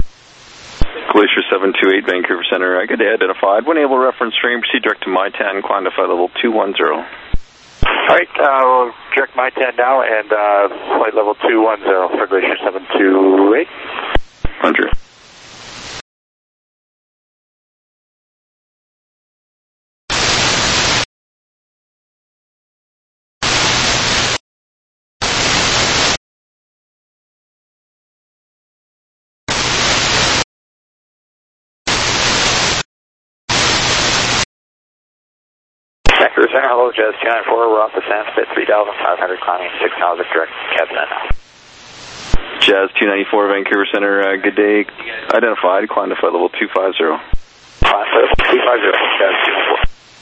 Glacier seven two eight, Vancouver Center, uh, good day, identified. When able, reference frame, proceed direct to My ten, climb to flight level two one zero. Alright, uh, we'll direct My ten now and uh, flight level two one zero for Glacier seven two eight. Roger. Vancouver Center, hello, Jazz two nine four, we're off the Sanspit three thousand five hundred, climbing six thousand, direct cabin now. Jazz two ninety-four, Vancouver Center, uh, good day, identified, climb to flight level two five zero. Climb to flight level two five zero, Jazz two ninety-four.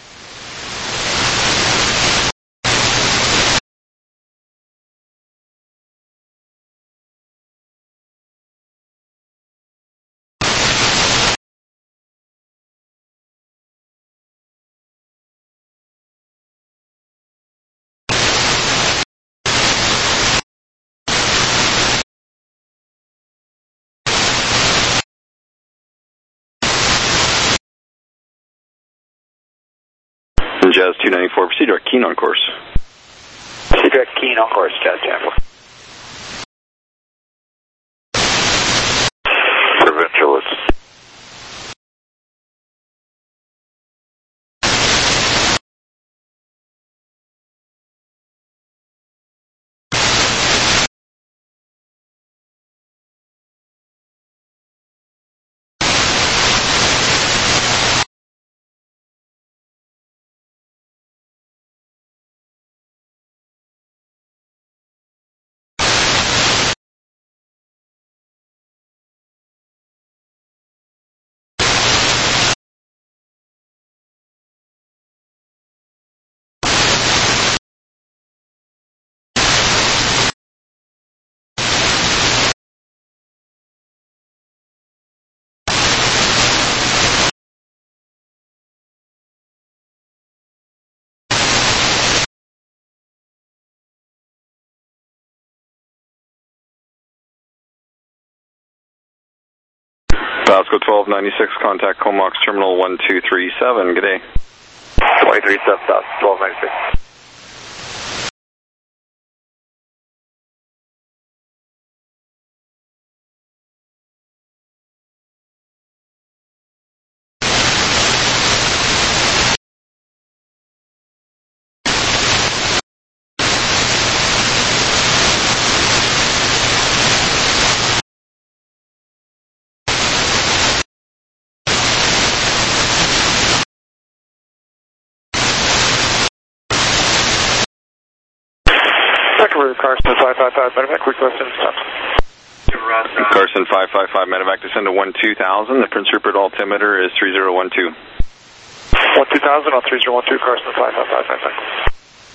Jazz two ninety-four, proceed direct keen on course. Proceed direct keen on course, Jazz two ninety-four. Osco twelve ninety-six, contact Comox Terminal one two three seven. Good day. twenty-three seven South, twelve ninety-six. Carson five five five, medevac, requesting stop. Carson five five five, medevac, descend to one two thousand. The Prince Rupert altimeter is three zero one two. one two thousand on three zero one two, Carson five five five, medevac.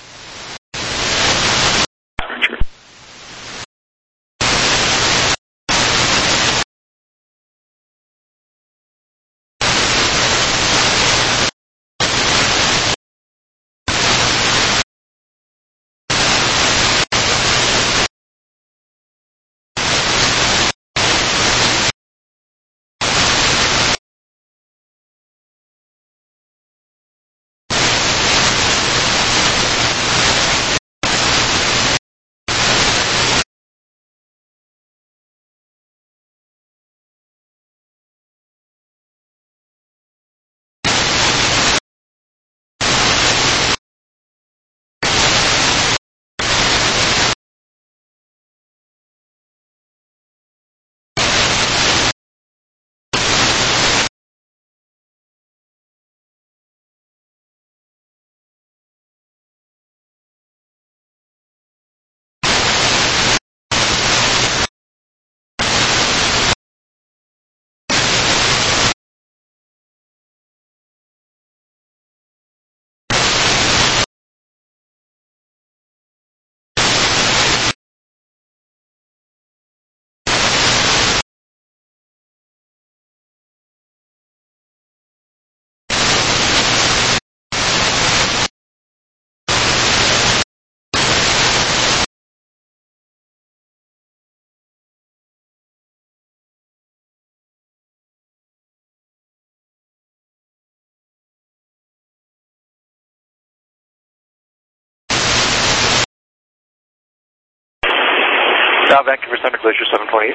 Now Vancouver Center, Glacier seven twenty-eight.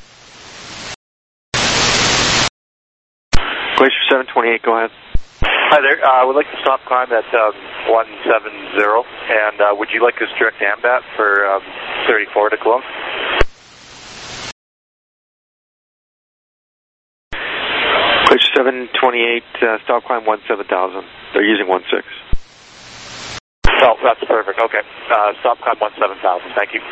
Glacier seven twenty-eight, go ahead. Hi there, I uh, would like to stop climb at um, one seven zero, and uh, would you like us direct AMBAT for um, thirty-four to Cologne? Glacier seven twenty-eight, uh, stop climb one seven thousand. They're using one six. Oh, that's perfect, okay. Uh, stop climb one seven thousand, thank you.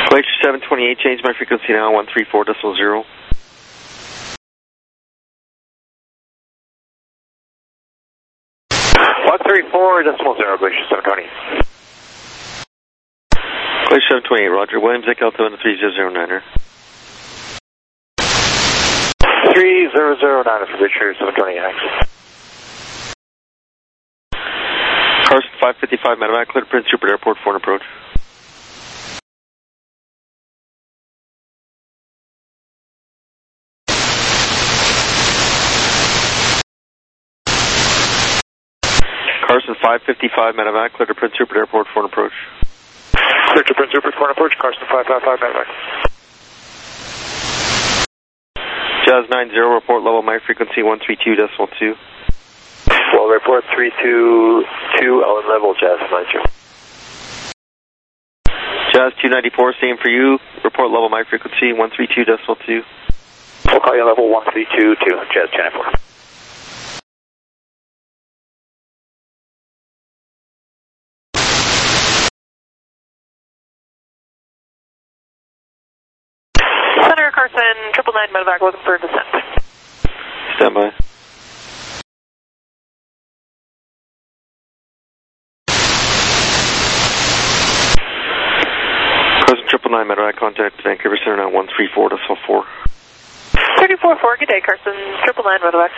Glacier seven twenty-eight, change my frequency now, one three four decimal zero. one three four decimal zero, Glacier seven twenty. Glacier seven twenty-eight, roger. Williams Lake Alpha one three zero zero niner. three zero zero niner for Glacier seven twenty-eight. Carson five fifty-five, medevac, clear to Prince Rupert Airport, foreign approach. Carson five fifty-five, medevac, clear to Prince Rupert Airport, foreign approach. Clear to Prince Rupert, foreign approach, Carson five fifty-five, medevac. Jazz nine zero, report level my frequency one three two decimal two. Well, report three two two, Ellen level, Jazz nine zero. Jazz two ninety-four, same for you. Report level my frequency one three two decimal two. We'll call you level one three two two, Jazz two ninety-four. Center Carson, triple nine medevac, looking for descent. Stand by. Carson triple nine medevac, contact Vancouver Center now one three four decimal four. thirty-four four, good day Carson, triple nine medevac.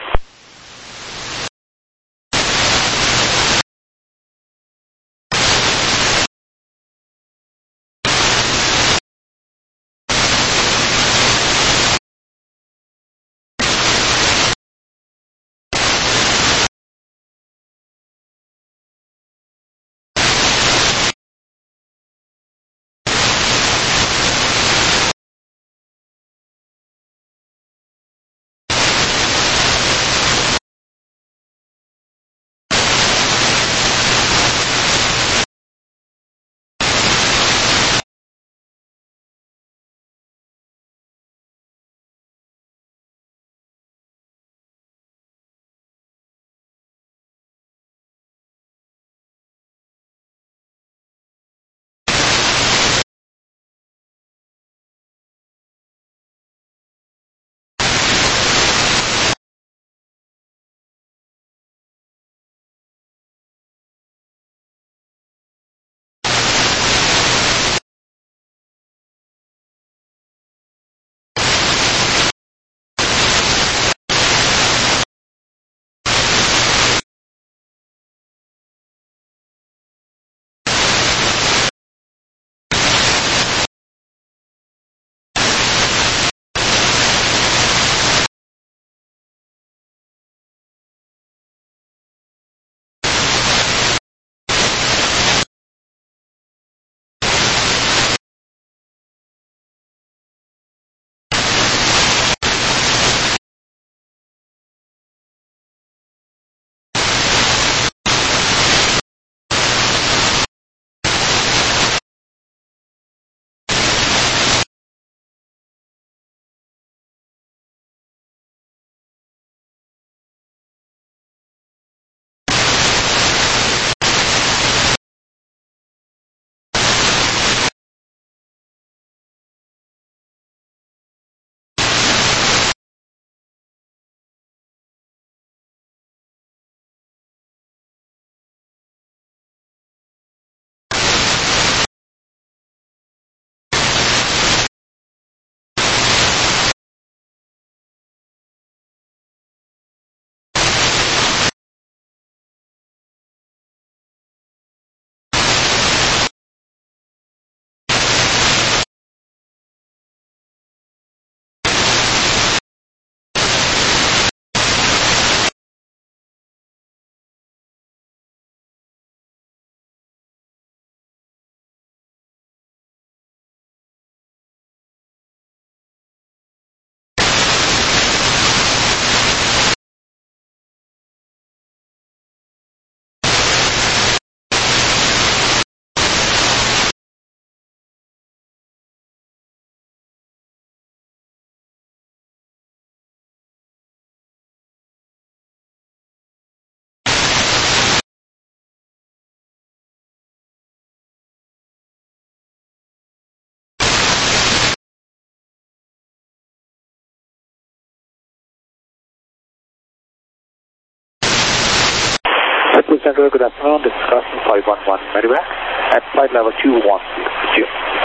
Blue Center, good afternoon. This is Carson five one one Medevac at flight level two one two.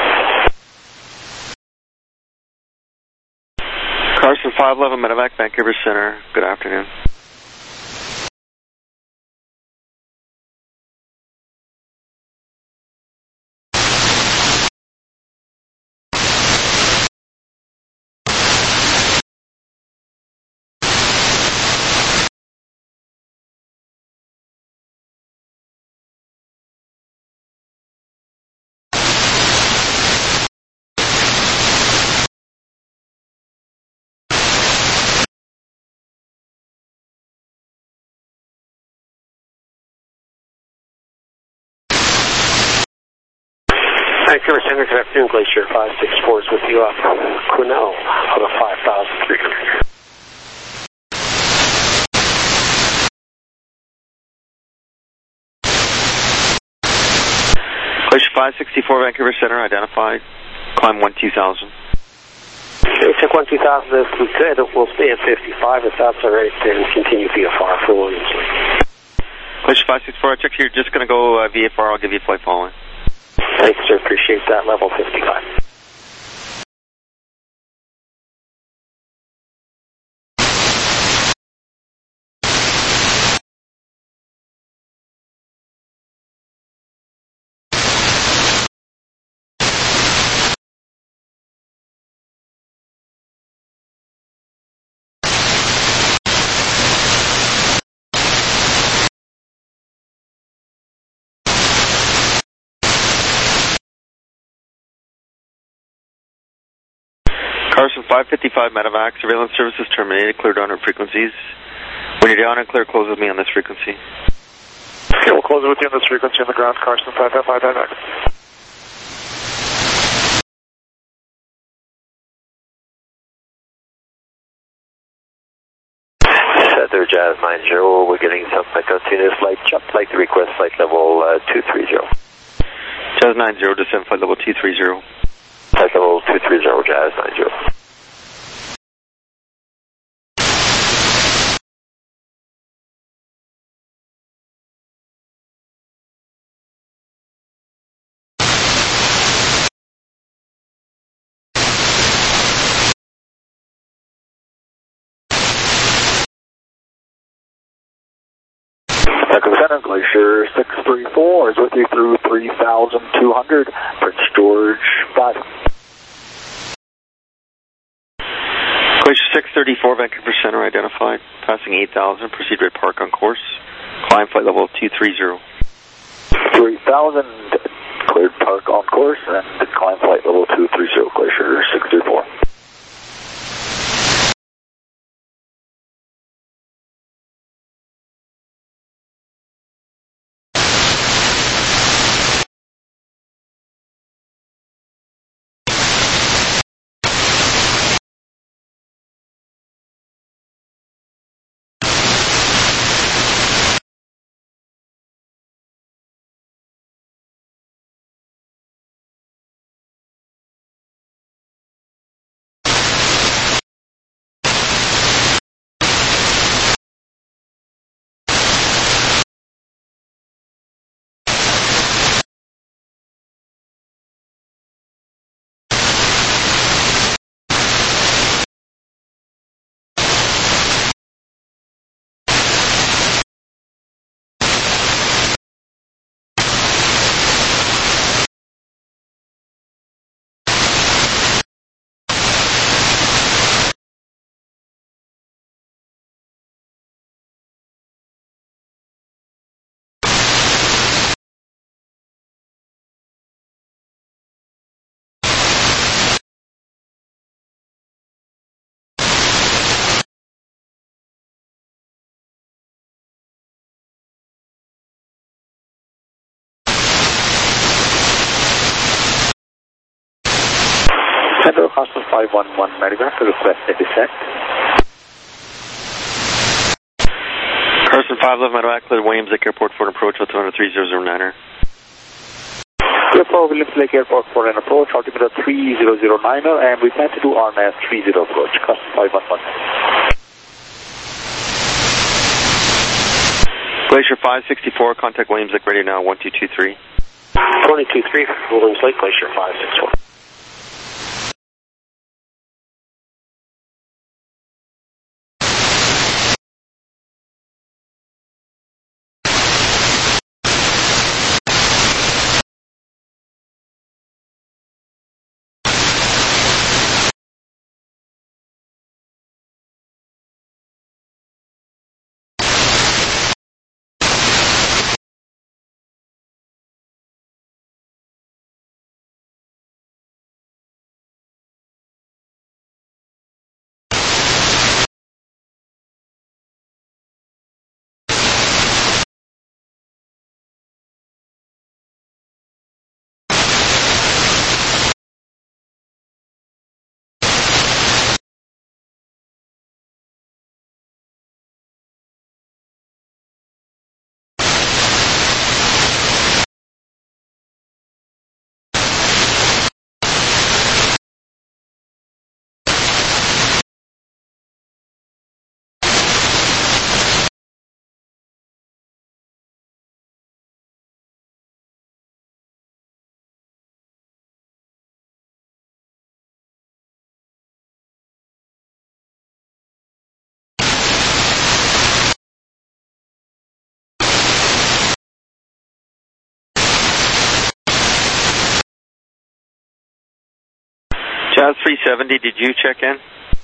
Carson five eleven Medevac, Vancouver Center. Good afternoon. Vancouver Center, good afternoon. Glacier five six four is with you off Quesnel out of five thousand three hundred. Glacier five sixty-four, Vancouver Center, identified. Climb one two thousand. Okay, check one two thousand if we could. We'll stay at fifty-five if that's all right, and continue V F R for Williamsley. Glacier five sixty-four, I check here. Just going to go uh, V F R. I'll give you a flight following. Thanks, sir. Appreciate that. Level fifty-five. Carson five fifty-five Medevac, surveillance services terminated, clear down our frequencies. When you're down and clear, close with me on this frequency. Okay, we'll close it with you on this frequency on the ground, Carson five fifty-five Medevac. Center Jazz nine zero, we're getting some continuous flight jump, like to request flight level uh, two three zero. Jazz nine zero, descend flight level two three zero. Flight level two three zero, Jazz nine zero. Vancouver Center, Glacier six three four is with you through three thousand two hundred, Prince George five. Glacier six thirty-four, Vancouver Center, identified. Passing eight thousand, proceed rate park on course. Climb flight level two three zero. three thousand, cleared park on course, and climb flight level two three zero, Glacier six three four. Center, Carson five one one Medevac, request a descent. Carson five eleven Medevac, clear Williams Lake Airport for an approach, altimeter three zero zero niner. Clear for Williams Lake Airport for an approach, altimeter three zero zero niner, and we plan to do R M S three zero approach, Carson five one one. Glacier five sixty-four, contact Williams Lake Radio now, one two two three. one two three, Williams Lake, Glacier five sixty-four. Jazz three seventy, did you check in?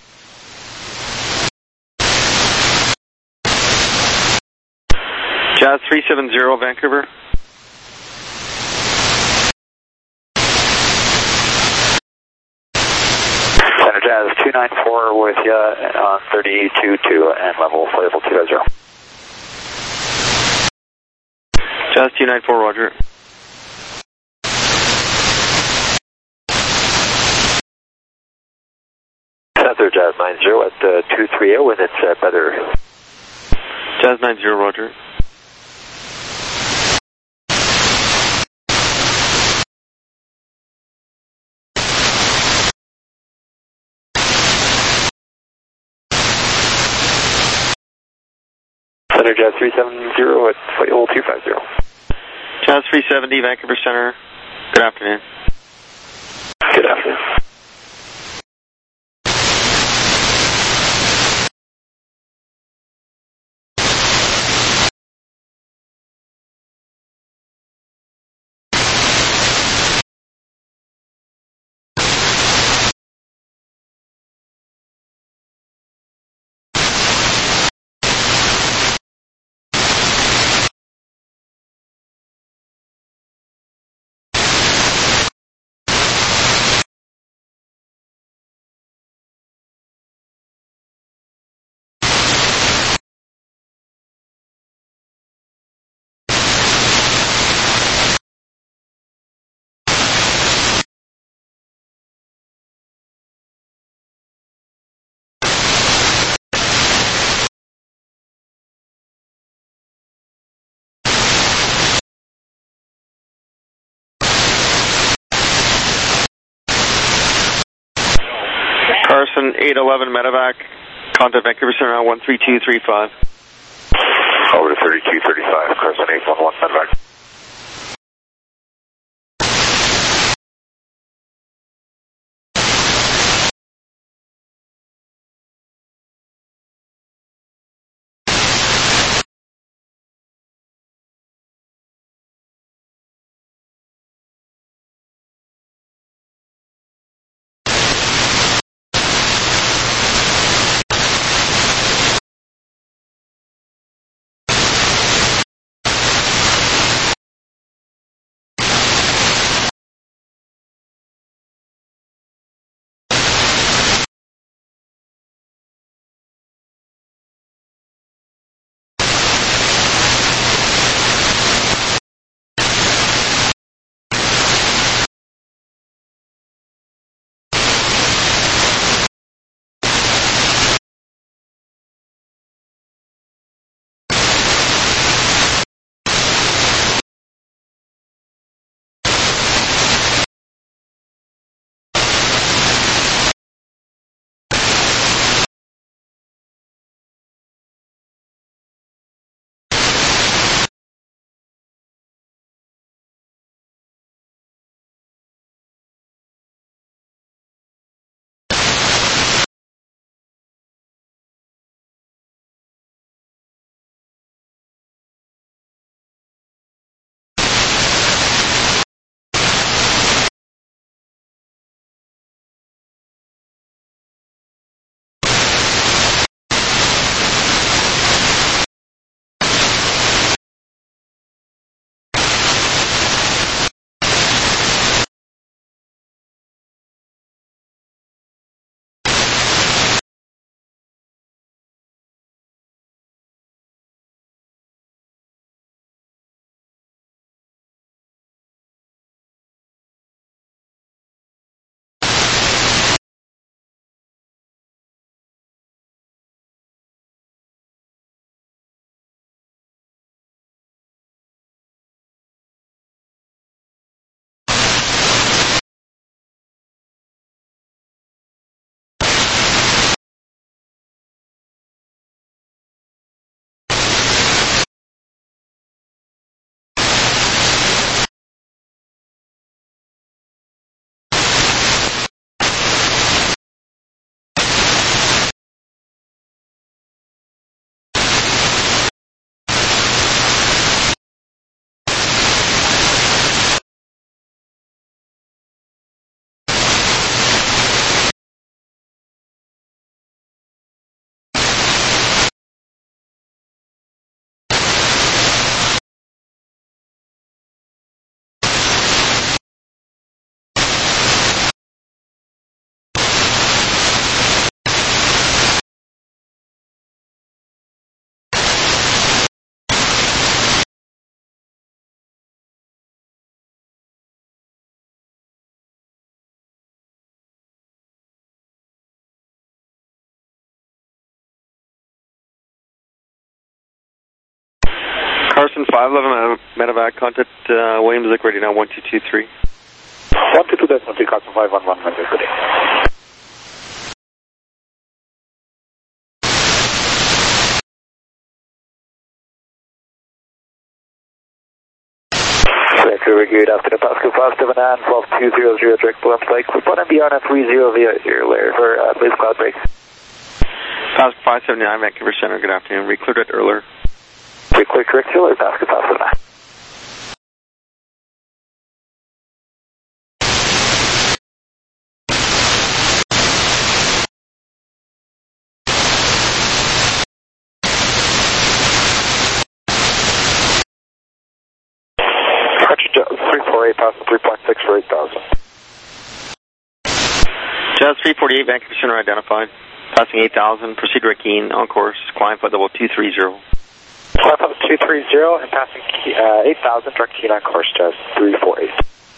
Jazz three seventy, Vancouver. Center Jazz two nine four with you on thirty-two two and level flight level two zero. Jazz two nine four, roger. Center Jazz nine zero at uh, two three zero, and it's uh, better. Jazz nine zero, roger. Center Jazz three seventy at flight level two five zero. Jazz three seventy, Vancouver Center. Good afternoon. Good afternoon. Carson eight eleven medevac, contact Vancouver Center now one three two three five. Over to thirty-two thirty-five, Carson eight one one medevac. Carson, five eleven medevac, contact uh, Williams Lake ready now, one two two three. one two two decimal three, Carson five one one, medevac ready. Vancouver, good afternoon, Pascal five seven nine, twelve two zero zero, direct Williams Lake. We're putting beyond a three zero via your layer for uh, Blaze Cloud Break. Pascal five seven nine, Vancouver Center, good afternoon. We cleared it earlier. We clear correct or Pascal five seven nine. three four eight, passing three point six for eight thousand. Jazz three forty-eight, Vancouver Center identified. Passing eight thousand, proceed direct Keen, on course, climb flight level two three zero. Climb level two three zero and passing uh, eight thousand, direct Keen on course, Jazz three four eight.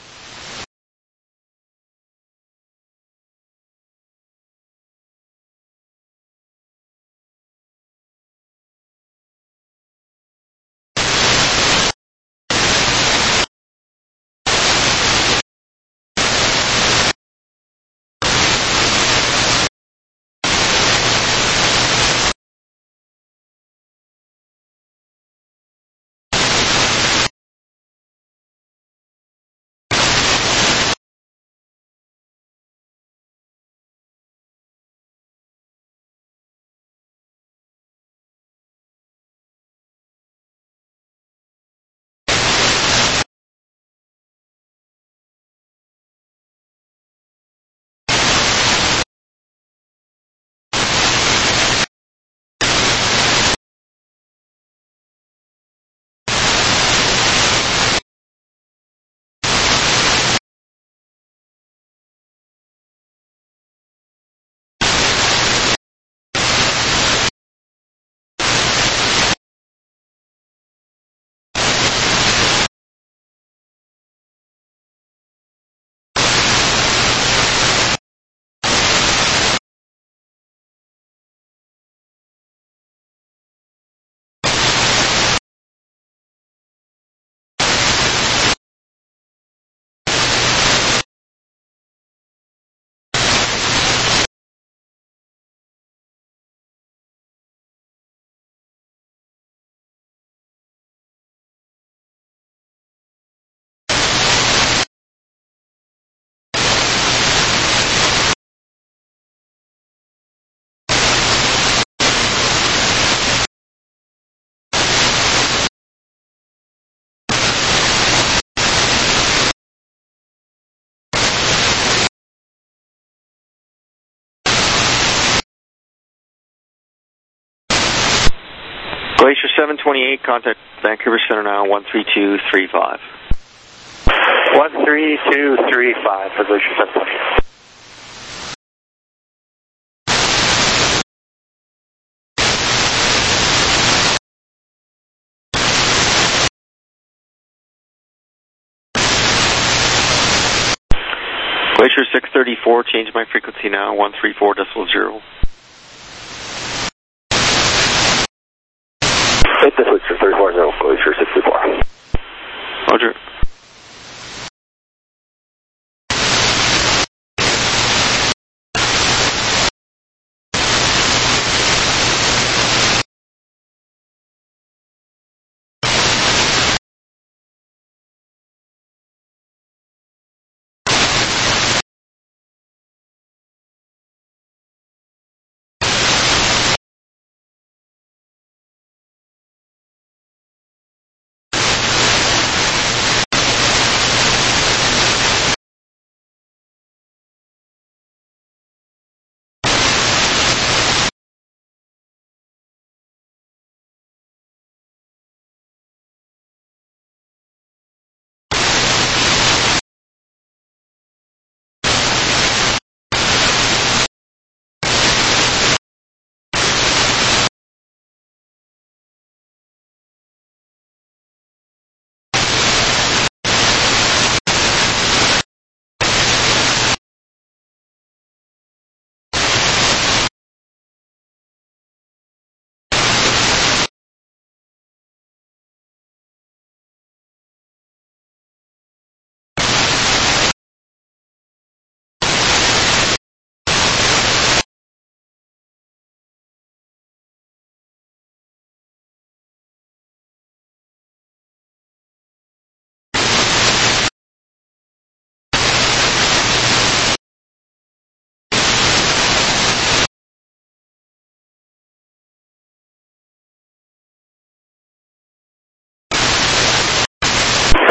Glacier seven twenty-eight, contact Vancouver Center now, one three two three five. one three two three five for Glacier seven twenty-eight. Glacier six thirty-four, change my frequency now, one three four decimal zero. Hit this Glacier three four zero, Glacier six thirty-four. Roger.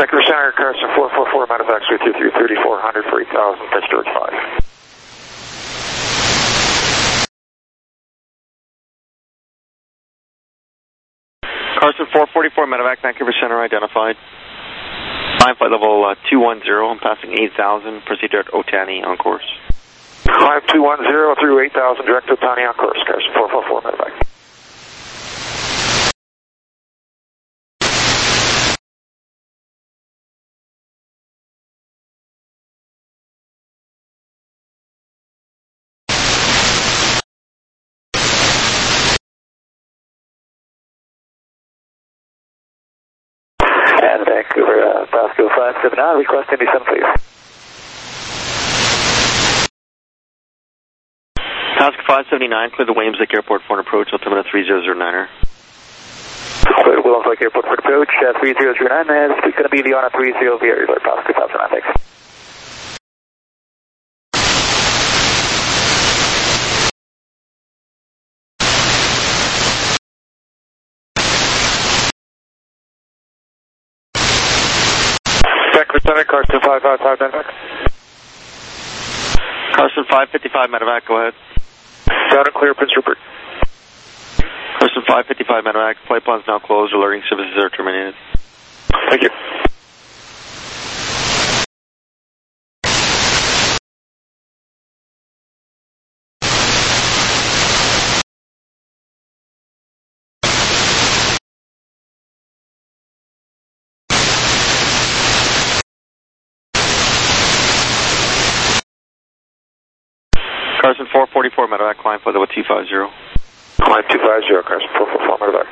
Vancouver Center, Carson four four four, medevac three three three, thirty-four hundred for eight thousand, Prince George five. Carson four forty-four, medevac, Vancouver Center identified. Climb flight level uh, two one zero, I'm passing eight thousand, proceed direct Otani on course. Climb two one zero through eight thousand, direct Otani on course, Carson four four four, medevac. And Vancouver, uh, Pasco five seven nine, requesting descent, please. Pasco five seventy-nine, clear the Williams Lake Airport for an approach, altimeter three zero zero niner. Clear the Williams Lake Airport for an approach, uh, three zero zero nine, and it's going to be the Honor three zero via Airport, Pasco five seven nine, thanks. Vancouver Center, Carson five five five, medevac. Carson five fifty-five, medevac, go ahead. Down and clear, Prince Rupert. Carson five fifty-five, medevac, flight plans now closed, alerting services are terminated. Thank you. Carson four forty-four, medevac, climb flight level two five zero. Climb two five zero, Carson four four four, medevac.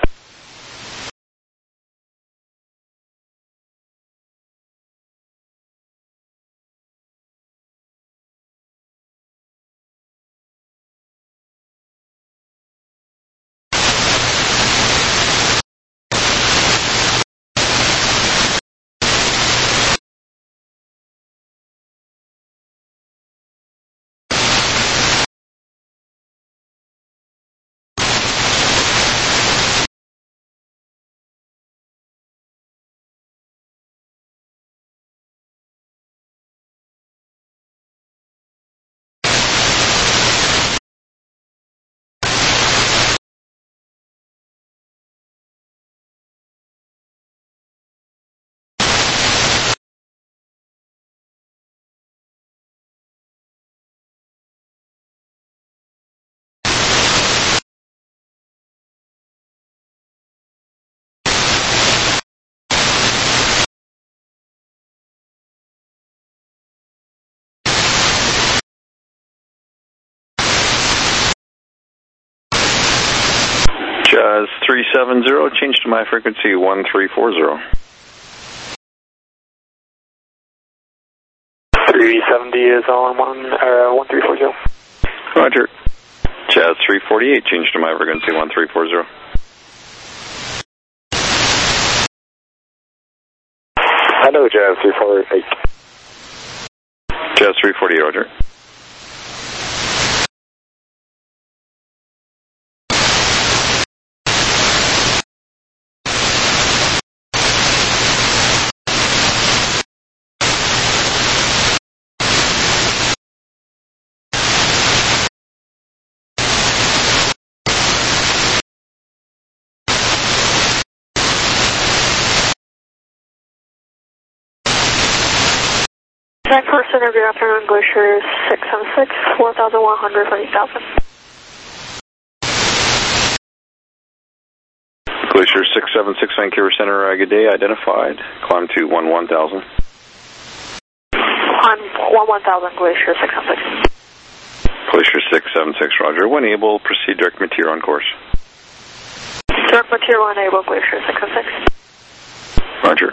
Jazz three seven zero, change to my frequency one three four zero. three seventy is on one, uh, one three four zero. Roger. Jazz three forty-eight, change to my frequency one three four zero. Hello, Jazz three forty-eight. Jazz three forty-eight, roger. Vancouver Center, good afternoon, Glacier six seven six, four thousand one hundred for eight thousand. Glacier six seven six, Vancouver Center, uh, good day, identified. Climb to one one thousand. On one one thousand, Glacier six seven six. Glacier six seven six, roger. When able, proceed direct material on course. Direct material enabled, Glacier six seven six. Roger.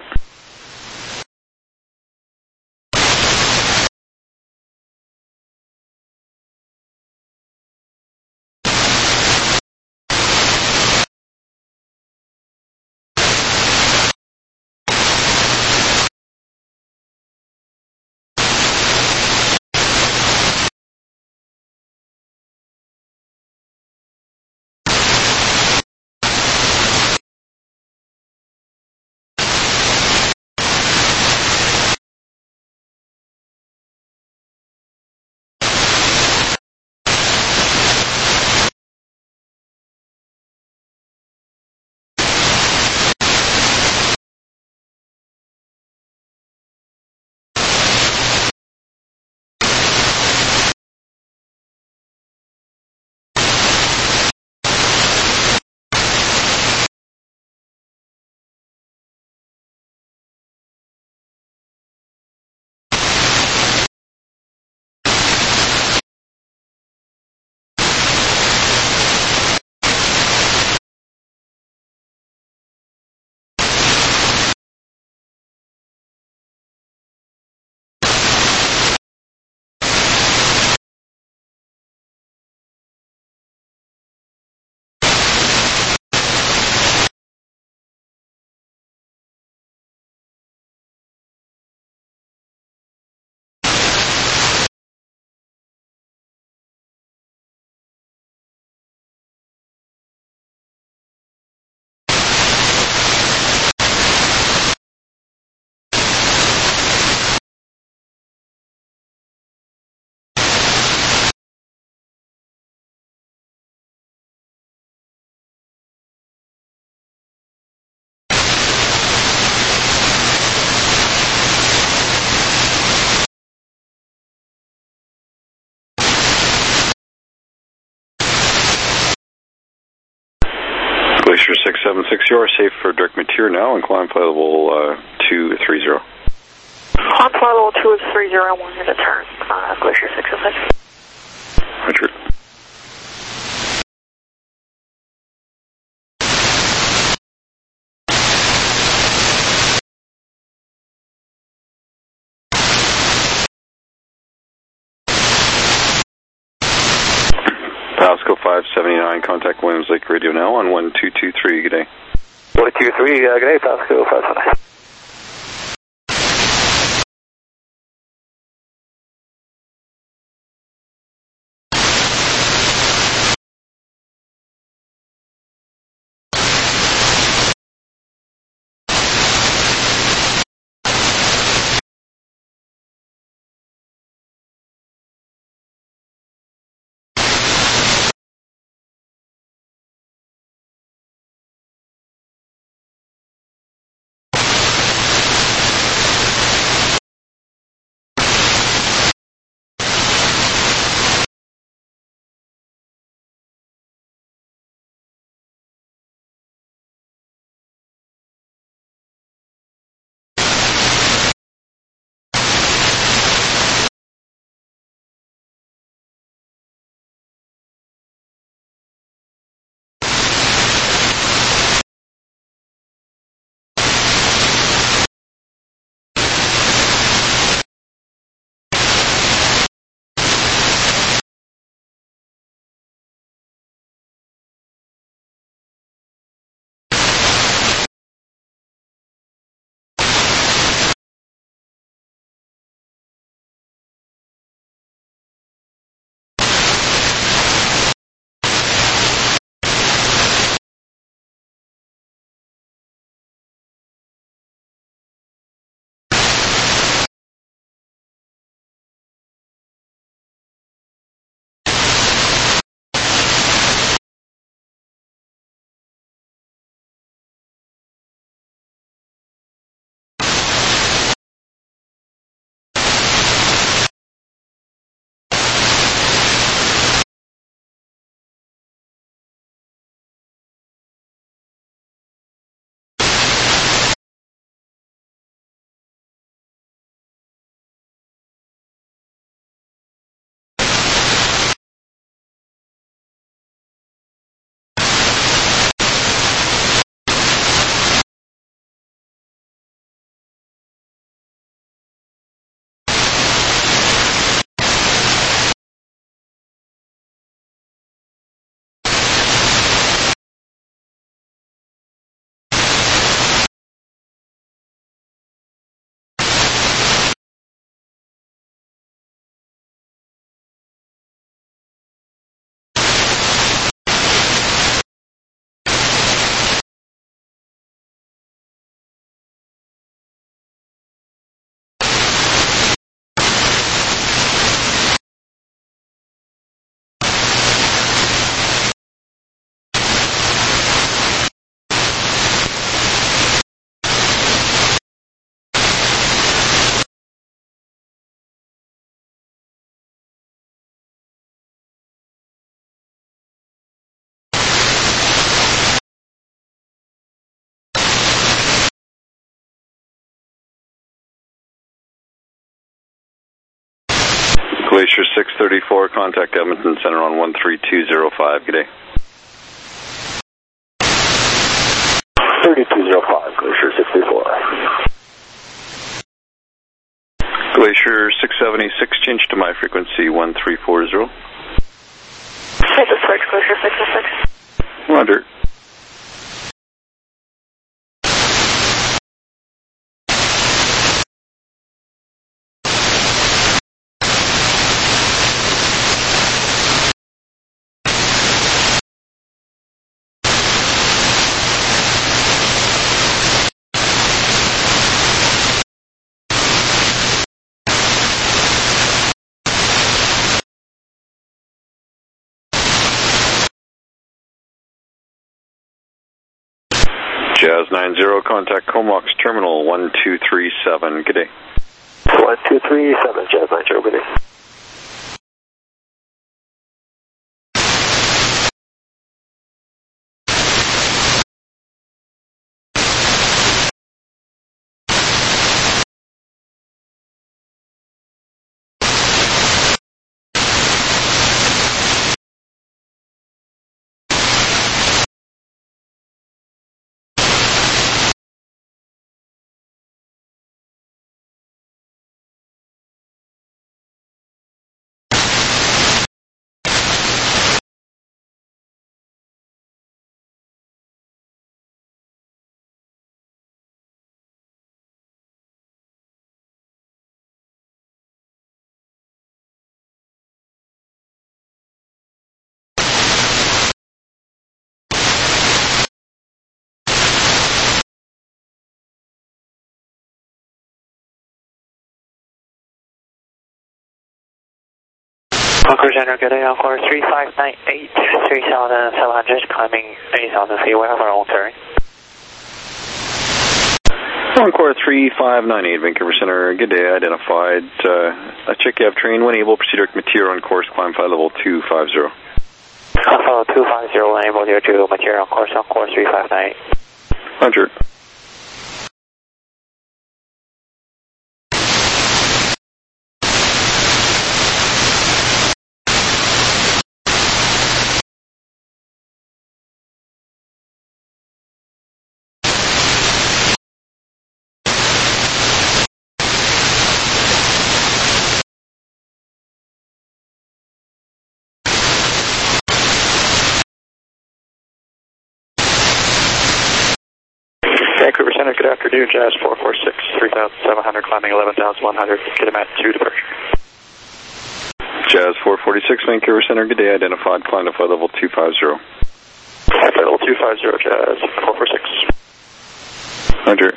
Glacier six seven six, you are safe for direct material now and climb flight level uh, two three zero. On flight level two three zero, one minute turn, uh, Glacier six seven six. Roger. Pasco five seventy-nine, contact Williams Lake Radio now on one two two three, good day. one two three, uh, good day, Pasco five seventy-nine. Glacier six thirty-four, contact Edmonton Center on one three two zero five, good day. thirty-two zero five, Glacier six thirty-four. Glacier six seventy-six, change to my frequency one three four zero. This is six, Glacier six oh six. Roger. Jazz nine zero, contact Comox Terminal one two three seven, good day. one two three seven, Jazz nine zero, good day. Concourse Center, good day, on course three five nine eight, three thousand seven hundred, climbing eight thousand feet, we have our own turn. Encore three five nine eight, Vancouver Center, good day, identified. Uh, I check you have train when able, proceed direct material on course, climb flight level two five zero. Alpha two five zero, when able, zero two, material on course, on course three five nine eight. Roger. Vancouver Center, good afternoon, Jazz four four six, three thousand seven hundred, climbing eleven thousand one hundred, Kitimat two departure. Jazz four forty-six, Vancouver Center, good day, identified, climb to flight level two five zero. Flight level two five zero, Jazz four four six. Roger.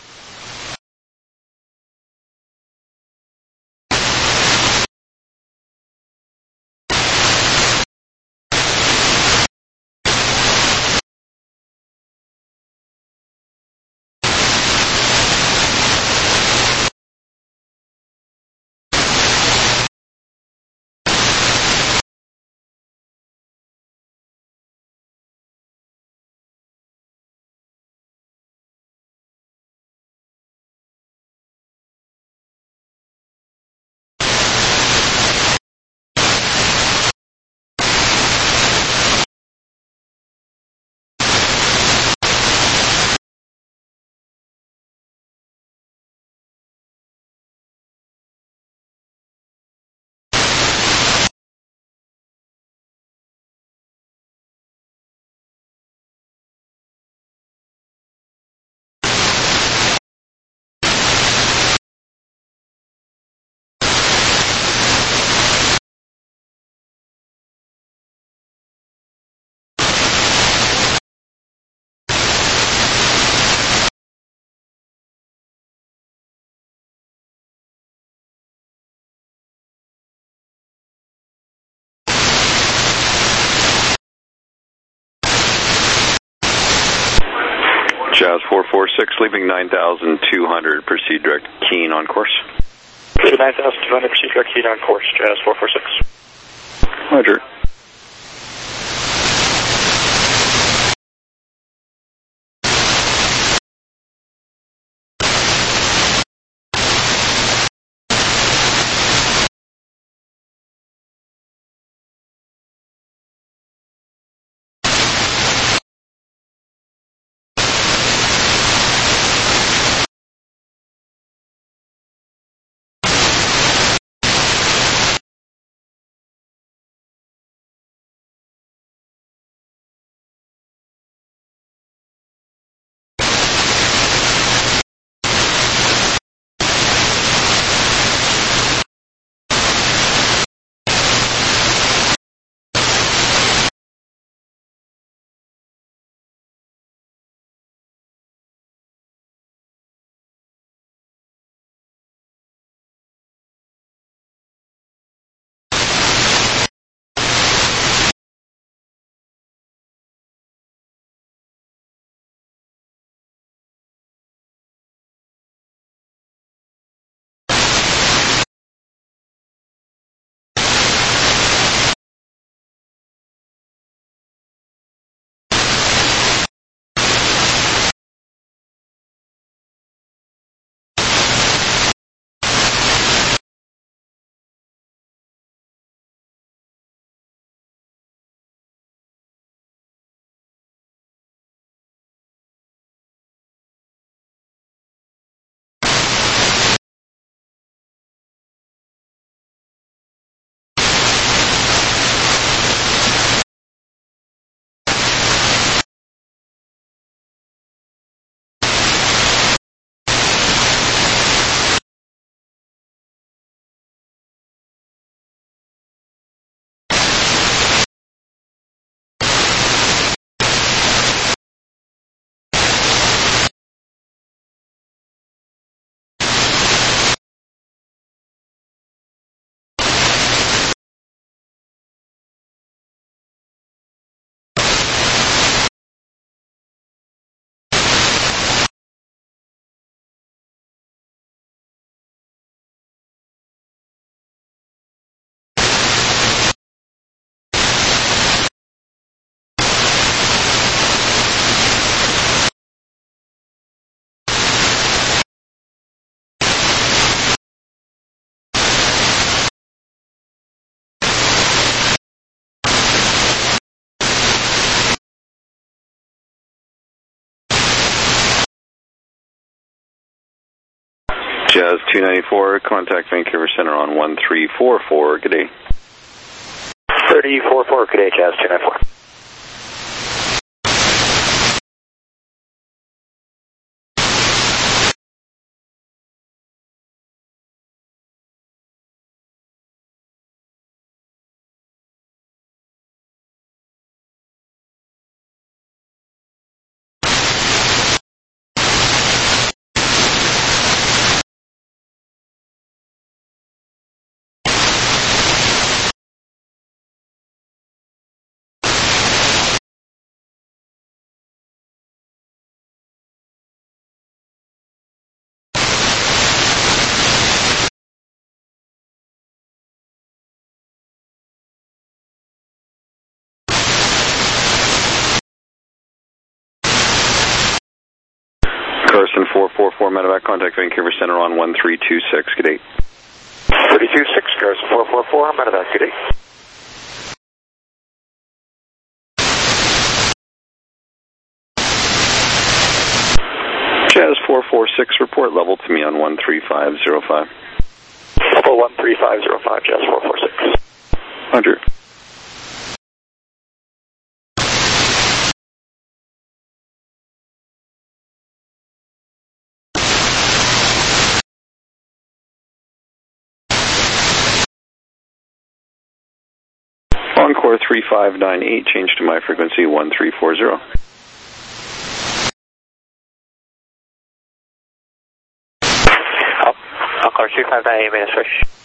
Jazz four four six, leaving nine thousand two hundred, proceed direct Keene on course. nine thousand two hundred, proceed direct Keene on course, Jazz four four six. Roger. Jazz two ninety-four, contact Vancouver Center on one three four four, good day. thirty forty-four, good day, Jazz two ninety-four. Carson four four four, medevac, contact Vancouver Center on one three two six, good day. thirty two six, Carson four four four, medevac, good day. Jazz four four six, report level to me on one three five zero five. Level one three five zero five, Jazz four four six. Roger. Encore three five nine eight, change to my frequency one three four zero. Encore three five nine eight, minus fresh.